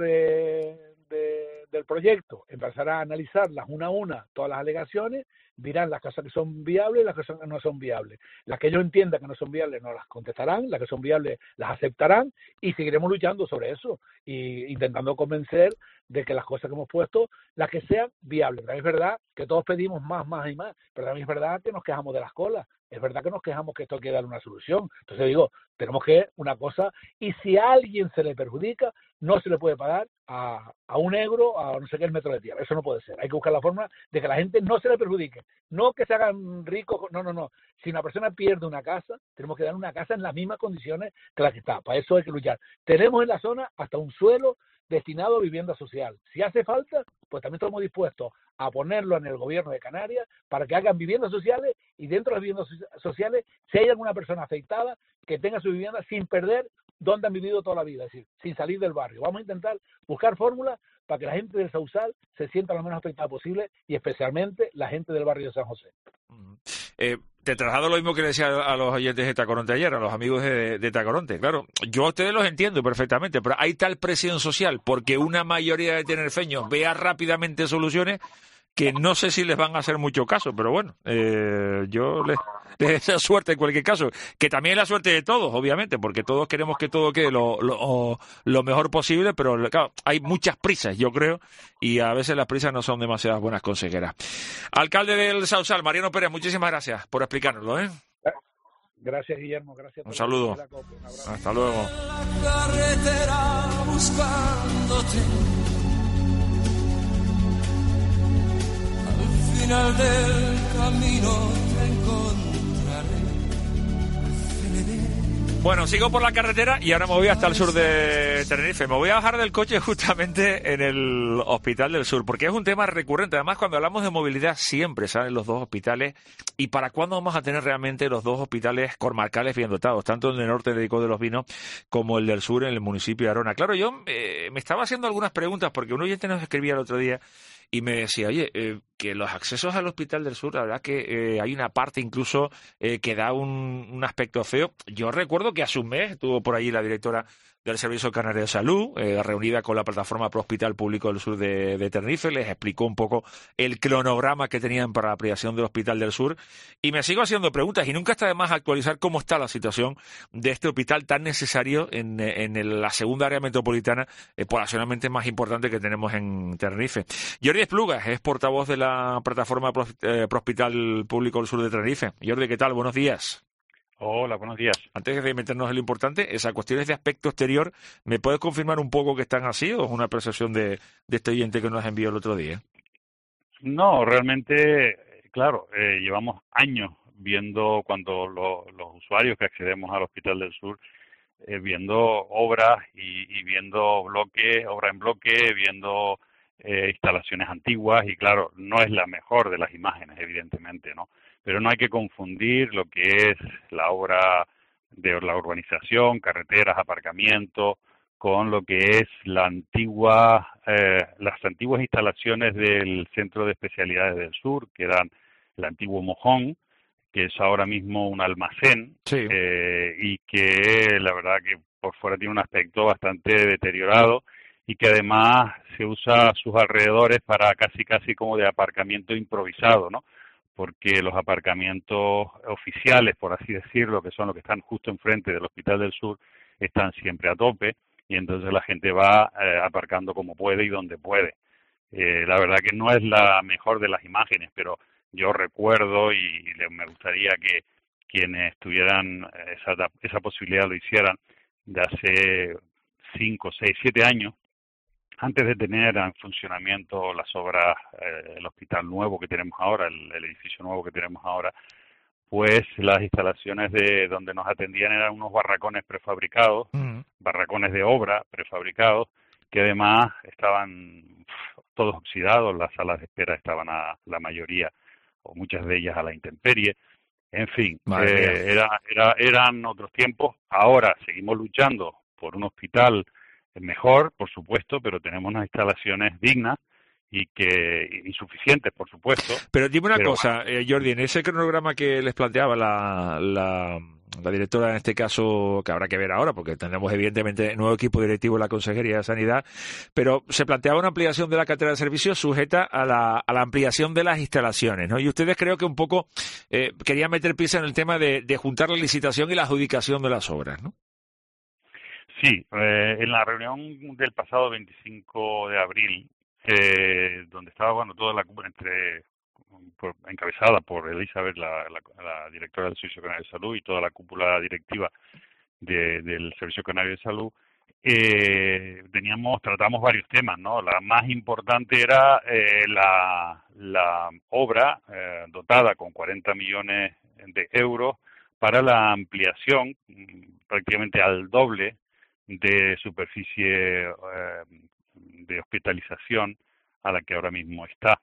del proyecto empezará a analizarlas una a una, todas las alegaciones, dirán las cosas que son viables y las cosas que no son viables. Las que ellos entiendan que no son viables no las contestarán, las que son viables las aceptarán y seguiremos luchando sobre eso y intentando convencer de que las cosas que hemos puesto, las que sean viables. Pero es verdad que todos pedimos más y más, pero también es verdad que nos quejamos de las colas. Es verdad que nos quejamos que esto hay que dar una solución. Entonces digo, tenemos que una cosa, y si a alguien se le perjudica, no se le puede pagar a un euro, a no sé qué el metro de tierra. Eso no puede ser. Hay que buscar la forma de que la gente no se le perjudique. No que se hagan ricos, no. Si una persona pierde una casa, tenemos que dar una casa en las mismas condiciones que la que está. Para eso hay que luchar. Tenemos en la zona hasta un suelo destinado a vivienda social. Si hace falta, pues también estamos dispuestos a ponerlo en el gobierno de Canarias para que hagan viviendas sociales y dentro de las viviendas sociales, si hay alguna persona afectada, que tenga su vivienda sin perder donde han vivido toda la vida, es decir, sin salir del barrio. Vamos a intentar buscar fórmulas para que la gente del Sausal se sienta lo menos afectada posible y especialmente la gente del barrio de San José. Te traslado lo mismo que le decía a los oyentes de Tacoronte ayer, a los amigos de Tacoronte. Claro, yo a ustedes los entiendo perfectamente, pero hay tal presión social porque una mayoría de tenerfeños vea rápidamente soluciones que no sé si les van a hacer mucho caso, pero bueno, yo les deseo suerte en cualquier caso, que también es la suerte de todos, obviamente, porque todos queremos que todo quede lo mejor posible, pero claro, hay muchas prisas, yo creo, y a veces las prisas no son demasiadas buenas consejeras. Alcalde del Sausal, Mariano Pérez, muchísimas gracias por explicárnoslo, ¿eh? Gracias, Guillermo, gracias. Un saludo. Hasta luego. Al final del camino te encontraré. Bueno, sigo por la carretera y ahora me voy hasta el sur de Tenerife. Me voy a bajar del coche justamente en el Hospital del Sur, porque es un tema recurrente. Además, cuando hablamos de movilidad siempre salen los dos hospitales. ¿Y para cuándo vamos a tener realmente los dos hospitales comarcales bien dotados? Tanto el del norte de Ico de los Vinos como el del sur en el municipio de Arona. Claro, yo me estaba haciendo algunas preguntas porque un oyente nos escribía el otro día y me decía, oye, que los accesos al Hospital del Sur, la verdad que hay una parte incluso que da un aspecto feo. Yo recuerdo que hace un mes estuvo por allí la directora del Servicio Canario de Salud, reunida con la Plataforma Pro Hospital Público del Sur de Tenerife, les explicó un poco el cronograma que tenían para la ampliación del Hospital del Sur, y me sigo haciendo preguntas, y nunca está de más actualizar cómo está la situación de este hospital tan necesario en la segunda área metropolitana, poblacionalmente más importante que tenemos en Tenerife. Jordi Esplugas es portavoz de la Plataforma Pro Hospital Público del Sur de Tenerife. Jordi, ¿qué tal? Buenos días. Hola, buenos días. Antes de meternos en lo importante, esas cuestiones de aspecto exterior, ¿me puedes confirmar un poco que están así o es una percepción de este oyente que nos envió el otro día? No, realmente, claro, llevamos años viendo cuando los usuarios que accedemos al Hospital del Sur, viendo obras y viendo obra en bloque, viendo instalaciones antiguas y claro, no es la mejor de las imágenes, evidentemente, ¿no? pero no hay que confundir lo que es la obra de la urbanización, carreteras, aparcamientos, con lo que es las antiguas instalaciones del Centro de Especialidades del Sur, que eran el antiguo Mojón, que es ahora mismo un almacén, y que la verdad que por fuera tiene un aspecto bastante deteriorado y que además se usa a sus alrededores para casi como de aparcamiento improvisado, ¿no? Porque los aparcamientos oficiales, por así decirlo, que son los que están justo enfrente del Hospital del Sur, están siempre a tope y entonces la gente va aparcando como puede y donde puede. La verdad que no es la mejor de las imágenes, pero yo recuerdo y me gustaría que quienes tuvieran esa posibilidad lo hicieran, de hace 5, 6, 7 años, antes de tener en funcionamiento las obras, el hospital nuevo que tenemos ahora, el edificio nuevo que tenemos ahora, pues las instalaciones de donde nos atendían eran unos barracones prefabricados, barracones de obra prefabricados, que además estaban todos oxidados, las salas de espera estaban la mayoría, o muchas de ellas a la intemperie. En fin, eran otros tiempos. Ahora seguimos luchando por un hospital mejor, por supuesto, pero tenemos unas instalaciones dignas y que insuficientes, por supuesto. Pero dime una cosa, Jordi, en ese cronograma que les planteaba la directora, en este caso, que habrá que ver ahora, porque tenemos evidentemente nuevo equipo directivo en la Consejería de Sanidad, pero se planteaba una ampliación de la cartera de servicios sujeta a la ampliación de las instalaciones, ¿no? Y ustedes creo que un poco querían meter pieza en el tema de juntar la licitación y la adjudicación de las obras, ¿no? Sí, en la reunión del pasado 25 de abril, donde estaba toda la cúpula encabezada por Elizabeth, la directora del Servicio Canario de Salud, y toda la cúpula directiva del Servicio Canario de Salud, tratamos varios temas, ¿no? La más importante era la obra dotada con 40 millones de euros para la ampliación prácticamente al doble de superficie de hospitalización a la que ahora mismo está.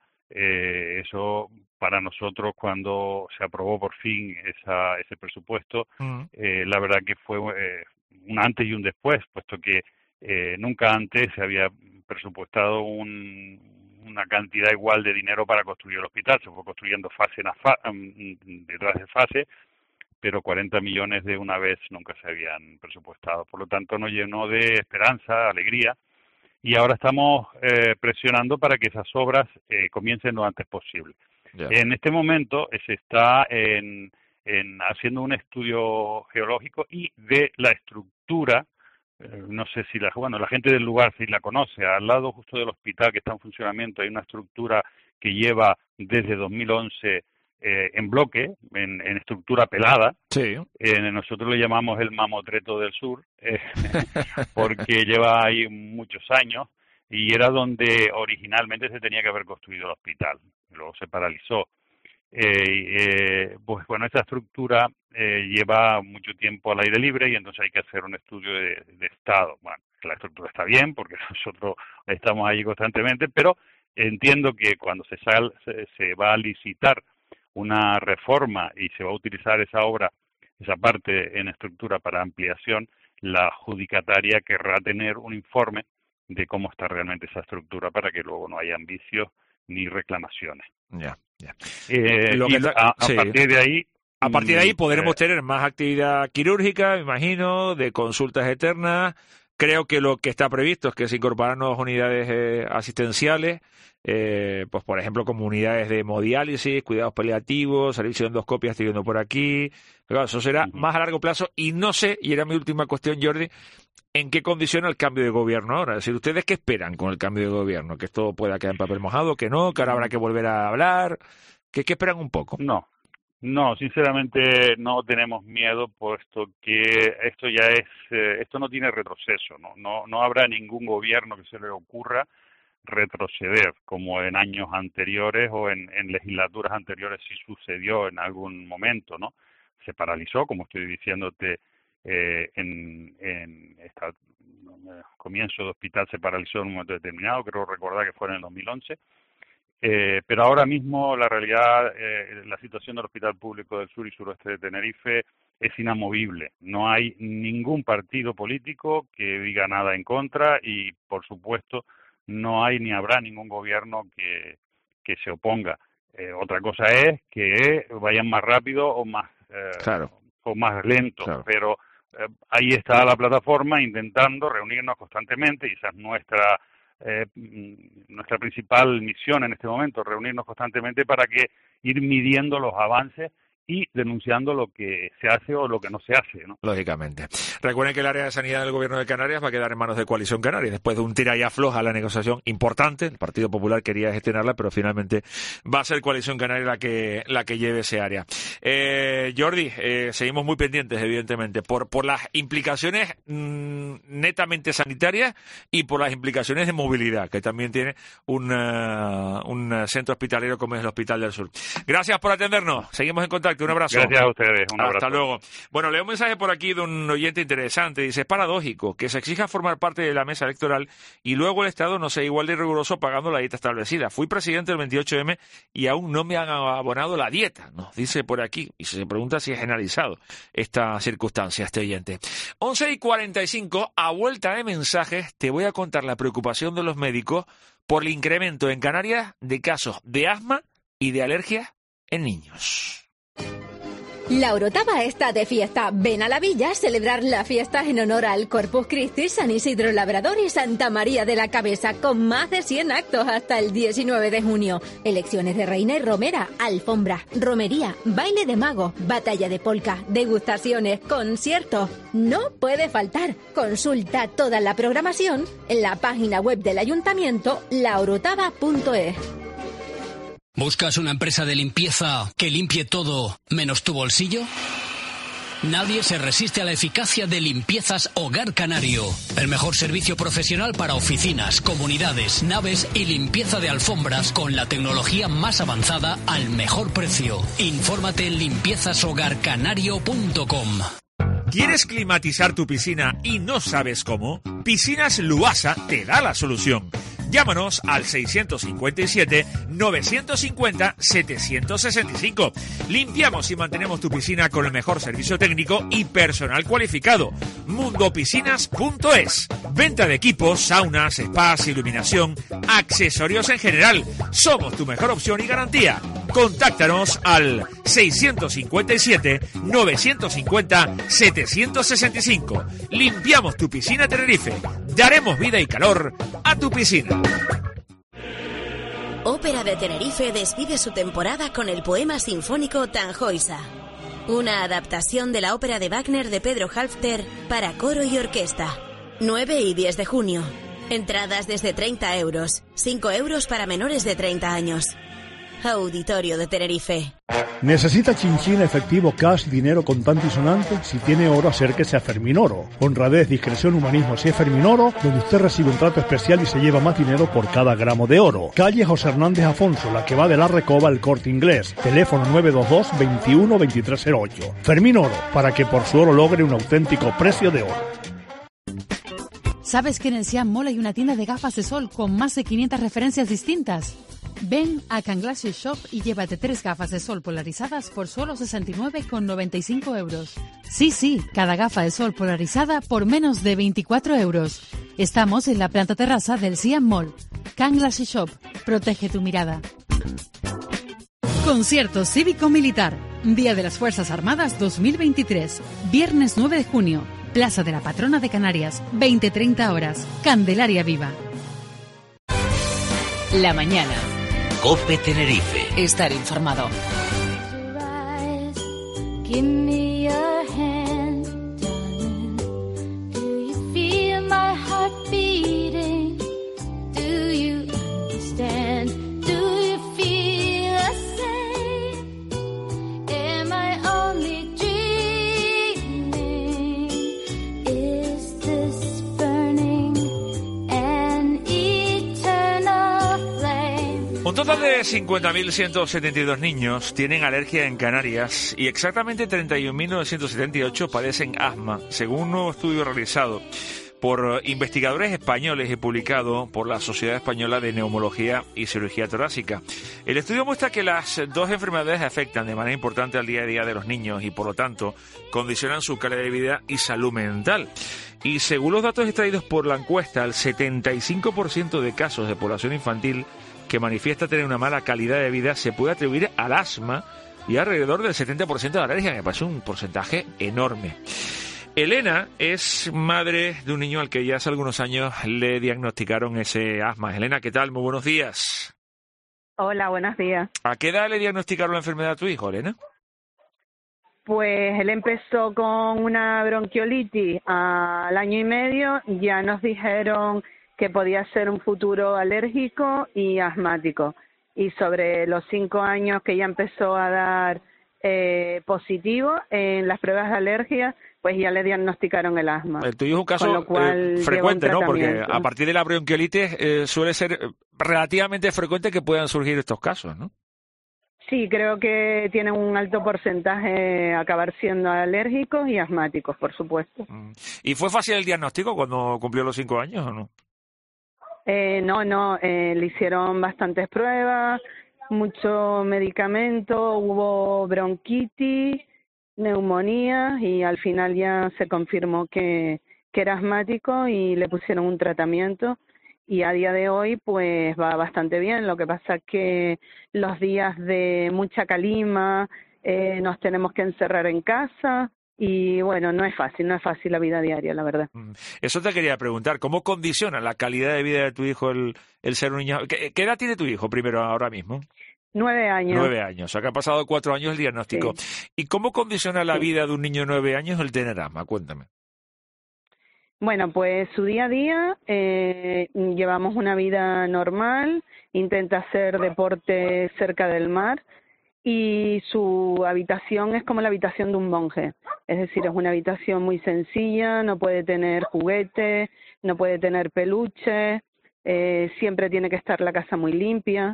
Eso para nosotros, cuando se aprobó por fin ese presupuesto, la verdad que fue un antes y un después, puesto que nunca antes se había presupuestado una cantidad igual de dinero para construir el hospital. Se fue construyendo fase detrás de fase, pero 40 millones de una vez nunca se habían presupuestado. Por lo tanto, nos llenó de esperanza, alegría, y ahora estamos presionando para que esas obras comiencen lo antes posible. En este momento se está haciendo un estudio geológico y de la estructura, no sé si la gente del lugar sí la conoce, al lado justo del hospital que está en funcionamiento hay una estructura que lleva desde 2011 en bloque, en estructura pelada. Sí. Nosotros le llamamos el Mamotreto del Sur, porque lleva ahí muchos años y era donde originalmente se tenía que haber construido el hospital. Luego se paralizó. Pues bueno, esa estructura lleva mucho tiempo al aire libre y entonces hay que hacer un estudio de estado. Bueno, la estructura está bien porque nosotros estamos ahí constantemente, pero entiendo que cuando se va a licitar una reforma y se va a utilizar esa obra, esa parte en estructura para ampliación, la adjudicataria querrá tener un informe de cómo está realmente esa estructura para que luego no haya vicios ni reclamaciones. Ya. A partir de ahí podremos tener más actividad quirúrgica, me imagino, de consultas eternas. Creo que lo que está previsto es que se incorporan nuevas unidades asistenciales, pues por ejemplo como unidades de hemodiálisis, cuidados paliativos, servicio de endoscopia, estoy viendo por aquí. Claro, eso será más a largo plazo y no sé, y era mi última cuestión, Jordi, ¿en qué condiciona el cambio de gobierno ahora? Es decir, ¿ustedes qué esperan con el cambio de gobierno? ¿Que esto pueda quedar en papel mojado? ¿Que no? ¿Que ahora habrá que volver a hablar? ¿Qué esperan un poco? No, sinceramente no tenemos miedo, puesto que esto no tiene retroceso, no habrá ningún gobierno que se le ocurra retroceder como en años anteriores o en legislaturas anteriores sí sucedió en algún momento, ¿no? Se paralizó, como estoy diciéndote, en este comienzo de hospital se paralizó en un momento determinado, creo recordar que fue en el 2011. Pero ahora mismo la realidad, la situación del Hospital Público del Sur y Suroeste de Tenerife es inamovible. No hay ningún partido político que diga nada en contra y, por supuesto, no hay ni habrá ningún gobierno que se oponga. Otra cosa es que vayan más rápido o más lento, claro. Pero ahí está la plataforma intentando reunirnos constantemente, y esa es nuestra principal misión en este momento, reunirnos constantemente para que ir midiendo los avances y denunciando lo que se hace o lo que no se hace, ¿no? Lógicamente. Recuerden que el área de sanidad del Gobierno de Canarias va a quedar en manos de Coalición Canaria. Después de un tira y afloja la negociación importante, el Partido Popular quería gestionarla, pero finalmente va a ser Coalición Canaria la que lleve ese área. Jordi, seguimos muy pendientes, evidentemente, por las implicaciones netamente sanitarias y por las implicaciones de movilidad, que también tiene un centro hospitalero como es el Hospital del Sur. Gracias por atendernos. Seguimos en contacto. Un abrazo. Gracias a ustedes. Un abrazo. Hasta luego. Bueno, leo un mensaje por aquí de un oyente interesante. Dice, es paradójico que se exija formar parte de la mesa electoral y luego el Estado no sea igual de riguroso pagando la dieta establecida. Fui presidente del 28M y aún no me han abonado la dieta, nos dice por aquí. Y se pregunta si es generalizado esta circunstancia, este oyente. 11:45, a vuelta de mensajes, te voy a contar la preocupación de los médicos por el incremento en Canarias de casos de asma y de alergias en niños. La Orotava está de fiesta. Ven a la villa a celebrar las fiestas en honor al Corpus Christi, San Isidro Labrador y Santa María de la Cabeza, con más de 100 actos hasta el 19 de junio. Elecciones de reina y romera, alfombra, romería, baile de mago, batalla de polka, degustaciones, conciertos. No puede faltar. Consulta toda la programación en la página web del ayuntamiento, laorotava.es. ¿Buscas una empresa de limpieza que limpie todo menos tu bolsillo? Nadie se resiste a la eficacia de Limpiezas Hogar Canario. El mejor servicio profesional para oficinas, comunidades, naves y limpieza de alfombras con la tecnología más avanzada al mejor precio. Infórmate en limpiezashogarcanario.com. ¿Quieres climatizar tu piscina y no sabes cómo? Piscinas Luasa te da la solución. Llámanos al 650-950-765. Limpiamos y mantenemos tu piscina con el mejor servicio técnico y personal cualificado. Mundopiscinas.es. Venta de equipos, saunas, spas, iluminación, accesorios en general. Somos tu mejor opción y garantía. Contáctanos al 657-950-765. Limpiamos tu piscina Tenerife. Daremos vida y calor a tu piscina. Ópera de Tenerife despide su temporada con el poema sinfónico Tannhäuser, una adaptación de la ópera de Wagner de Pedro Halfter para coro y orquesta. 9 y 10 de junio. Entradas desde 30 euros, 5 euros para menores de 30 años. Auditorio de Tenerife. ¿Necesita chinchín, efectivo, cash, dinero contante y sonante? Si tiene oro, acérquese a Ferminoro. Honradez, discreción, humanismo, si es Ferminoro, donde usted recibe un trato especial y se lleva más dinero por cada gramo de oro. Calle José Hernández Afonso, la que va de la Recoba al Corte Inglés. Teléfono 922-21-2308. Ferminoro, para que por su oro logre un auténtico precio de oro. ¿Sabes que en el Siam Mall hay una tienda de gafas de sol con más de 500 referencias distintas? Ven a Canglasses Shop y llévate 3 gafas de sol polarizadas por solo 69,95 euros. Sí, cada gafa de sol polarizada por menos de 24 euros. Estamos en la planta terraza del Siam Mall. Canglasses Shop, protege tu mirada. Concierto cívico-militar, Día de las Fuerzas Armadas 2023, viernes 9 de junio, Plaza de la Patrona de Canarias, 20-30 horas, Candelaria Viva. La mañana. COPE Tenerife. Estar informado. Give me your hand, darling. Do you feel my heart beating? Do you understand? Do you feel the same? Am I only dreaming? Is this burning an eternal flame? Un total de 50.172 niños tienen alergia en Canarias y exactamente 31.978 padecen asma, según un nuevo estudio realizado por investigadores españoles y publicado por la Sociedad Española de Neumología y Cirugía Torácica. El estudio muestra que las dos enfermedades afectan de manera importante al día a día de los niños y, por lo tanto, condicionan su calidad de vida y salud mental. Y según los datos extraídos por la encuesta, el 75% de casos de población infantil que manifiesta tener una mala calidad de vida se puede atribuir al asma y alrededor del 70% de alergia. Me parece un porcentaje enorme. Elena es madre de un niño al que ya hace algunos años le diagnosticaron ese asma. Elena, ¿qué tal? Muy buenos días. Hola, buenos días. ¿A qué edad le diagnosticaron la enfermedad a tu hijo, Elena? Pues él empezó con una bronquiolitis al año y medio. Ya nos dijeron que podía ser un futuro alérgico y asmático. Y sobre los 5 años que ya empezó a dar positivo en las pruebas de alergia, pues ya le diagnosticaron el asma. El tuyo es un caso frecuente, ¿no? Porque a partir de la bronquiolitis suele ser relativamente frecuente que puedan surgir estos casos, ¿no? Sí, creo que tienen un alto porcentaje acabar siendo alérgicos y asmáticos, por supuesto. ¿Y fue fácil el diagnóstico cuando cumplió los 5 años o no? No, le hicieron bastantes pruebas, mucho medicamento, hubo bronquitis, neumonía y al final ya se confirmó que era asmático y le pusieron un tratamiento y a día de hoy pues va bastante bien. Lo que pasa es que los días de mucha calima nos tenemos que encerrar en casa y bueno, no es fácil la vida diaria, la verdad. Eso te quería preguntar, ¿cómo condiciona la calidad de vida de tu hijo el ser un niño? ¿Qué edad tiene tu hijo primero ahora mismo? 9 años. 9 años, o sea que ha pasado 4 años el diagnóstico. Sí. ¿Y cómo condiciona la vida de un niño de 9 años el tener asma? Cuéntame. Bueno, pues su día a día, llevamos una vida normal, intenta hacer deporte cerca del mar y su habitación es como la habitación de un monje. Es decir, es una habitación muy sencilla, no puede tener juguetes, no puede tener peluches, siempre tiene que estar la casa muy limpia.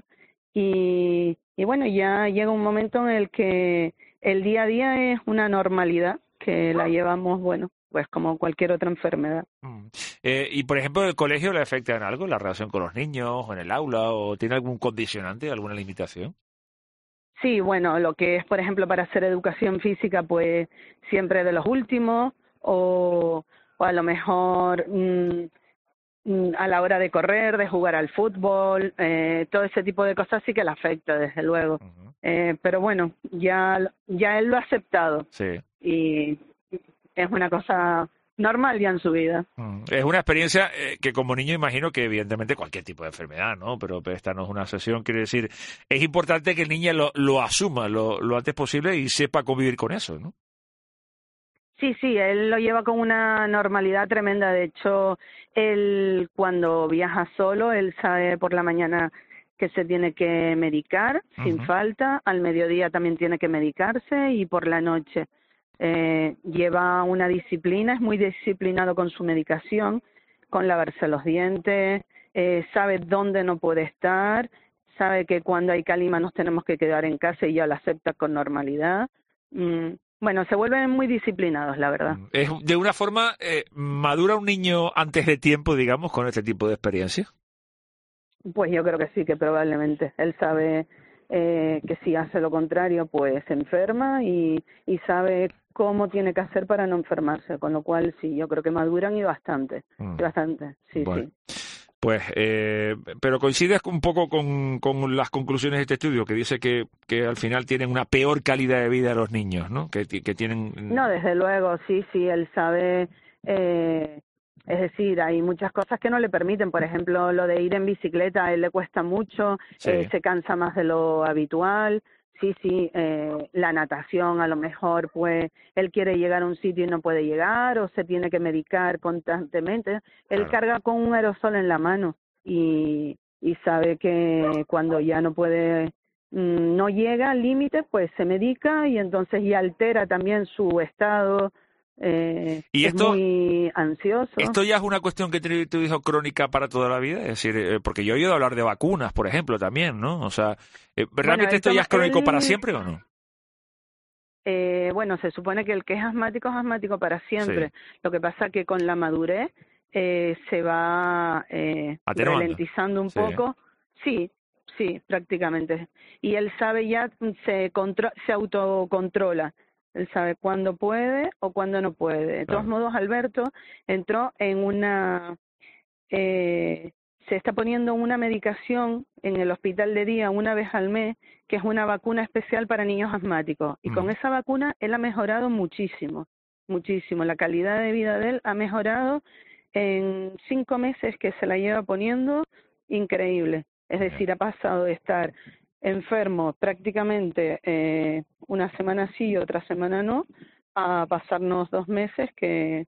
Y bueno, ya llega un momento en el que el día a día es una normalidad que la llevamos, bueno, pues como cualquier otra enfermedad. Y por ejemplo, ¿el colegio le afecta en algo, la relación con los niños, o en el aula, o tiene algún condicionante, alguna limitación? Sí, bueno, lo que es, por ejemplo, para hacer educación física, pues siempre de los últimos, o a lo mejor a la hora de correr, de jugar al fútbol, todo ese tipo de cosas sí que le afecta, desde luego. Pero bueno, ya él lo ha aceptado. Sí. Y es una cosa normal ya en su vida. Es una experiencia que como niño imagino que evidentemente cualquier tipo de enfermedad, ¿no? Pero esta no es una sesión, quiere decir, es importante que el niño lo asuma lo antes posible y sepa convivir con eso, ¿no? Sí, él lo lleva con una normalidad tremenda. De hecho, él cuando viaja solo, él sabe por la mañana que se tiene que medicar sin falta, al mediodía también tiene que medicarse y por la noche. Lleva una disciplina, es muy disciplinado con su medicación, con lavarse los dientes, sabe dónde no puede estar, sabe que cuando hay calima nos tenemos que quedar en casa y ya lo acepta con normalidad. Bueno, se vuelven muy disciplinados, la verdad. ¿Es de una forma madura un niño antes de tiempo, digamos, con este tipo de experiencia? Pues yo creo que sí, que probablemente. Él sabe que si hace lo contrario, pues se enferma y sabe cómo tiene que hacer para no enfermarse, con lo cual sí, yo creo que maduran y bastante, sí, bueno. Sí. Pues, pero coincides un poco con las conclusiones de este estudio, que dice que al final tienen una peor calidad de vida los niños, ¿no? Que tienen... No, desde luego, sí, él sabe, es decir, hay muchas cosas que no le permiten, por ejemplo, lo de ir en bicicleta, a él le cuesta mucho, sí. Se cansa más de lo habitual, sí, la natación a lo mejor, pues, él quiere llegar a un sitio y no puede llegar, o se tiene que medicar constantemente. Él carga con un aerosol en la mano y sabe que cuando ya no puede, no llega al límite, pues se medica y entonces ya altera también su estado. ¿Y esto, es muy ansioso? ¿Esto ya es una cuestión que tiene tu hijo crónica para toda la vida? Es decir, porque yo he oído hablar de vacunas, por ejemplo, también, ¿no? O sea, ¿realmente esto ya es crónico para siempre o no? Bueno, se supone que el que es asmático para siempre. Sí. Lo que pasa que con la madurez se va ralentizando un poco. Sí, prácticamente. Y él sabe ya, se autocontrola. Él sabe cuándo puede o cuándo no puede. De todos modos, Alberto entró en una... se está poniendo una medicación en el hospital de día una vez al mes, que es una vacuna especial para niños asmáticos. Y con esa vacuna él ha mejorado muchísimo. La calidad de vida de él ha mejorado en 5 meses que se la lleva poniendo, increíble. Es decir, ha pasado de estar enfermo prácticamente una semana sí y otra semana no, a pasarnos 2 meses que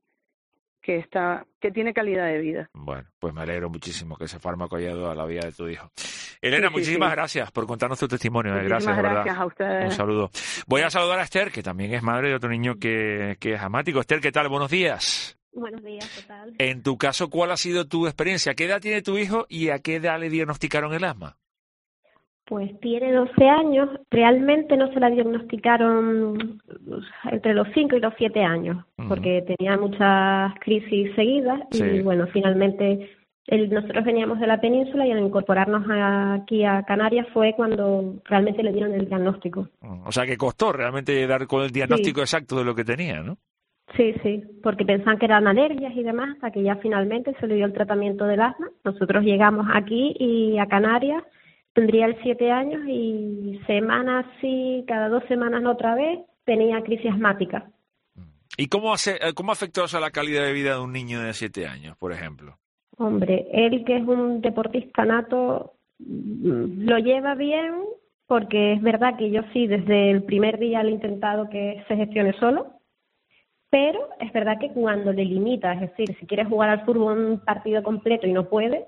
tiene calidad de vida. Bueno, pues me alegro muchísimo que ese fármaco haya dado a la vida de tu hijo. Elena, muchísimas gracias por contarnos tu testimonio. Gracias, de verdad. Gracias a ustedes. Un saludo. Voy a saludar a Esther, que también es madre de otro niño que es asmático. Esther, ¿qué tal? Buenos días. Buenos días, ¿qué tal? En tu caso, ¿cuál ha sido tu experiencia? ¿Qué edad tiene tu hijo y a qué edad le diagnosticaron el asma? Pues tiene 12 años. Realmente no se la diagnosticaron entre los 5 y los 7 años, porque tenía muchas crisis seguidas y bueno, finalmente nosotros veníamos de la península y al incorporarnos aquí a Canarias fue cuando realmente le dieron el diagnóstico. O sea que costó realmente dar con el diagnóstico exacto de lo que tenía, ¿no? Sí, porque pensaban que eran alergias y demás, hasta que ya finalmente se le dio el tratamiento del asma. Nosotros llegamos aquí y a Canarias, tendría él 7 años y semanas sí, cada 2 semanas otra vez, tenía crisis asmática. ¿Y cómo afectó eso a la calidad de vida de un niño de 7 años, por ejemplo? Hombre, él que es un deportista nato, lo lleva bien, porque es verdad que yo sí, desde el primer día le he intentado que se gestione solo, pero es verdad que cuando le limita, es decir, si quiere jugar al fútbol un partido completo y no puede,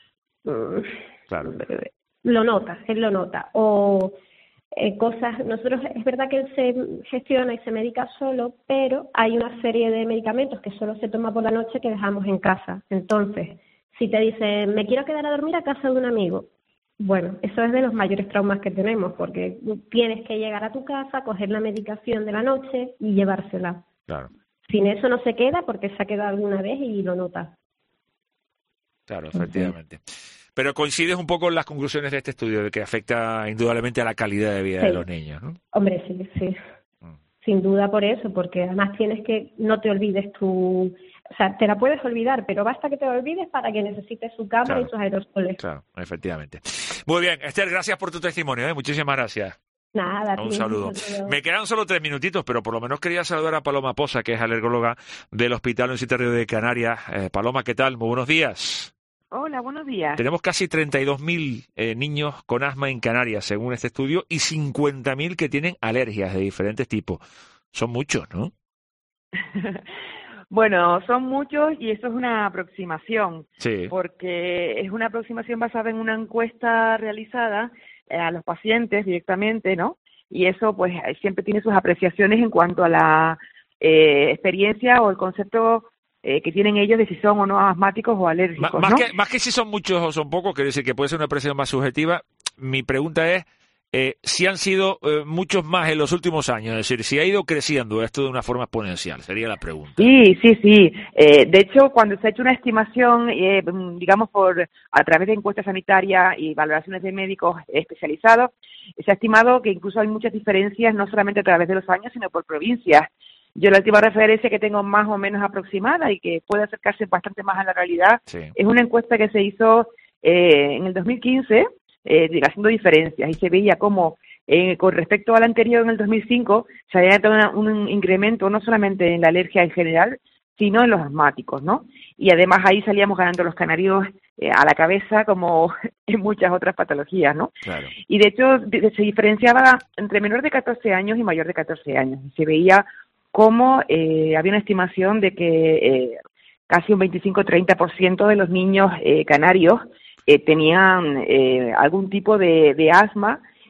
claro, él lo nota. O cosas, nosotros es verdad que él se gestiona y se medica solo, pero hay una serie de medicamentos que solo se toma por la noche que dejamos en casa. Entonces, si te dicen, me quiero quedar a dormir a casa de un amigo, bueno, eso es de los mayores traumas que tenemos, porque tienes que llegar a tu casa, coger la medicación de la noche y llevársela. Claro. Sin eso no se queda porque se ha quedado alguna vez y lo nota. Claro, efectivamente. Pero coincides un poco en las conclusiones de este estudio de que afecta indudablemente a la calidad de vida de los niños, ¿no? Hombre, sí. Sin duda por eso, porque además tienes que, no te olvides o sea, te la puedes olvidar, pero basta que te la olvides para que necesites su cama y sus aerosoles. Claro, efectivamente. Muy bien, Esther, gracias por tu testimonio, Muchísimas gracias. Nada, un saludo. Me quedan solo 3 minutitos, pero por lo menos quería saludar a Paloma Poza, que es alergóloga del Hospital Universitario de Canarias. Paloma, ¿qué tal? Muy buenos días. Hola, buenos días. Tenemos casi 32.000 niños con asma en Canarias, según este estudio, y 50.000 que tienen alergias de diferentes tipos. Son muchos, ¿no? Bueno, son muchos y eso es una aproximación, sí, porque es una aproximación basada en una encuesta realizada a los pacientes directamente, ¿no? Y eso pues siempre tiene sus apreciaciones en cuanto a la experiencia o el concepto que tienen ellos de si son o no asmáticos o alérgicos, ¿no? Más que si son muchos o son pocos, quiere decir que puede ser una apreciación más subjetiva. Mi pregunta es si han sido muchos más en los últimos años, es decir, si ha ido creciendo esto de una forma exponencial, sería la pregunta. Sí. De hecho, cuando se ha hecho una estimación, digamos, a través de encuestas sanitarias y valoraciones de médicos especializados, se ha estimado que incluso hay muchas diferencias, no solamente a través de los años, sino por provincias. Yo la última referencia que tengo más o menos aproximada y que puede acercarse bastante más a la realidad es una encuesta que se hizo en el 2015, haciendo diferencias, y se veía como con respecto al anterior en el 2005 se había dado un incremento no solamente en la alergia en general, sino en los asmáticos, ¿no? Y además ahí salíamos ganando los canarios a la cabeza como en muchas otras patologías, ¿no? Claro. Y de hecho se diferenciaba entre menor de 14 años y mayor de 14 años. Se veía como había una estimación de que casi un 25-30% de los niños canarios tenían algún tipo de asma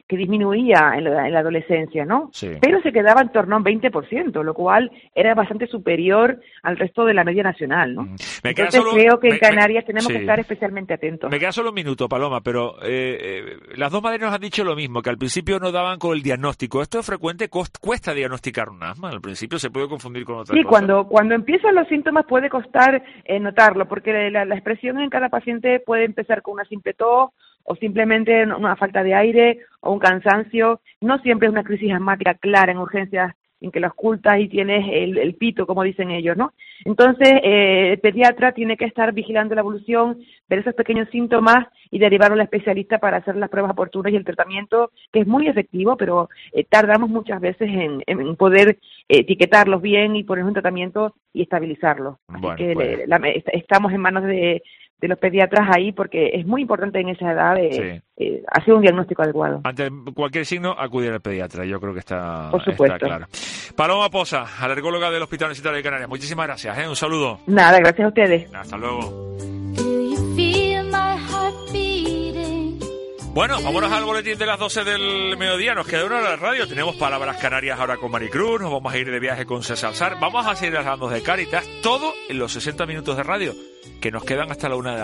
que disminuía en la adolescencia, ¿no? Sí. Pero se quedaba en torno a un 20%, lo cual era bastante superior al resto de la media nacional, ¿no? Entonces creo que en Canarias tenemos que estar especialmente atentos. Me queda solo un minuto, Paloma, pero las dos madres nos han dicho lo mismo, que al principio no daban con el diagnóstico. ¿Esto es frecuente? ¿Cuesta diagnosticar un asma? Al principio se puede confundir con otra cosa. Sí, cuando empiezan los síntomas puede costar notarlo, porque la expresión en cada paciente puede empezar con una simple tos, o simplemente una falta de aire o un cansancio. No siempre es una crisis asmática clara en urgencias en que lo ocultas y tienes el pito, como dicen ellos, ¿no? Entonces, el pediatra tiene que estar vigilando la evolución, ver esos pequeños síntomas y derivarlo al especialista para hacer las pruebas oportunas y el tratamiento, que es muy efectivo, pero tardamos muchas veces en poder etiquetarlos bien y poner un tratamiento y estabilizarlos. Así que estamos en manos de los pediatras ahí, porque es muy importante en esa edad hacer un diagnóstico adecuado. Ante cualquier signo, acudir al pediatra. Yo creo que está claro. Paloma Poza, alergóloga del Hospital Universitario de Canarias. Muchísimas gracias. Un saludo. Nada, gracias a ustedes. Hasta luego. Bueno, vámonos al boletín de las 12 del mediodía. Nos queda una hora de radio. Tenemos Palabras Canarias ahora con Maricruz. Nos vamos a ir de viaje con César Sar. Vamos a seguir hablando de Cáritas. Todo en los 60 minutos de radio que nos quedan hasta la 1 de la tarde.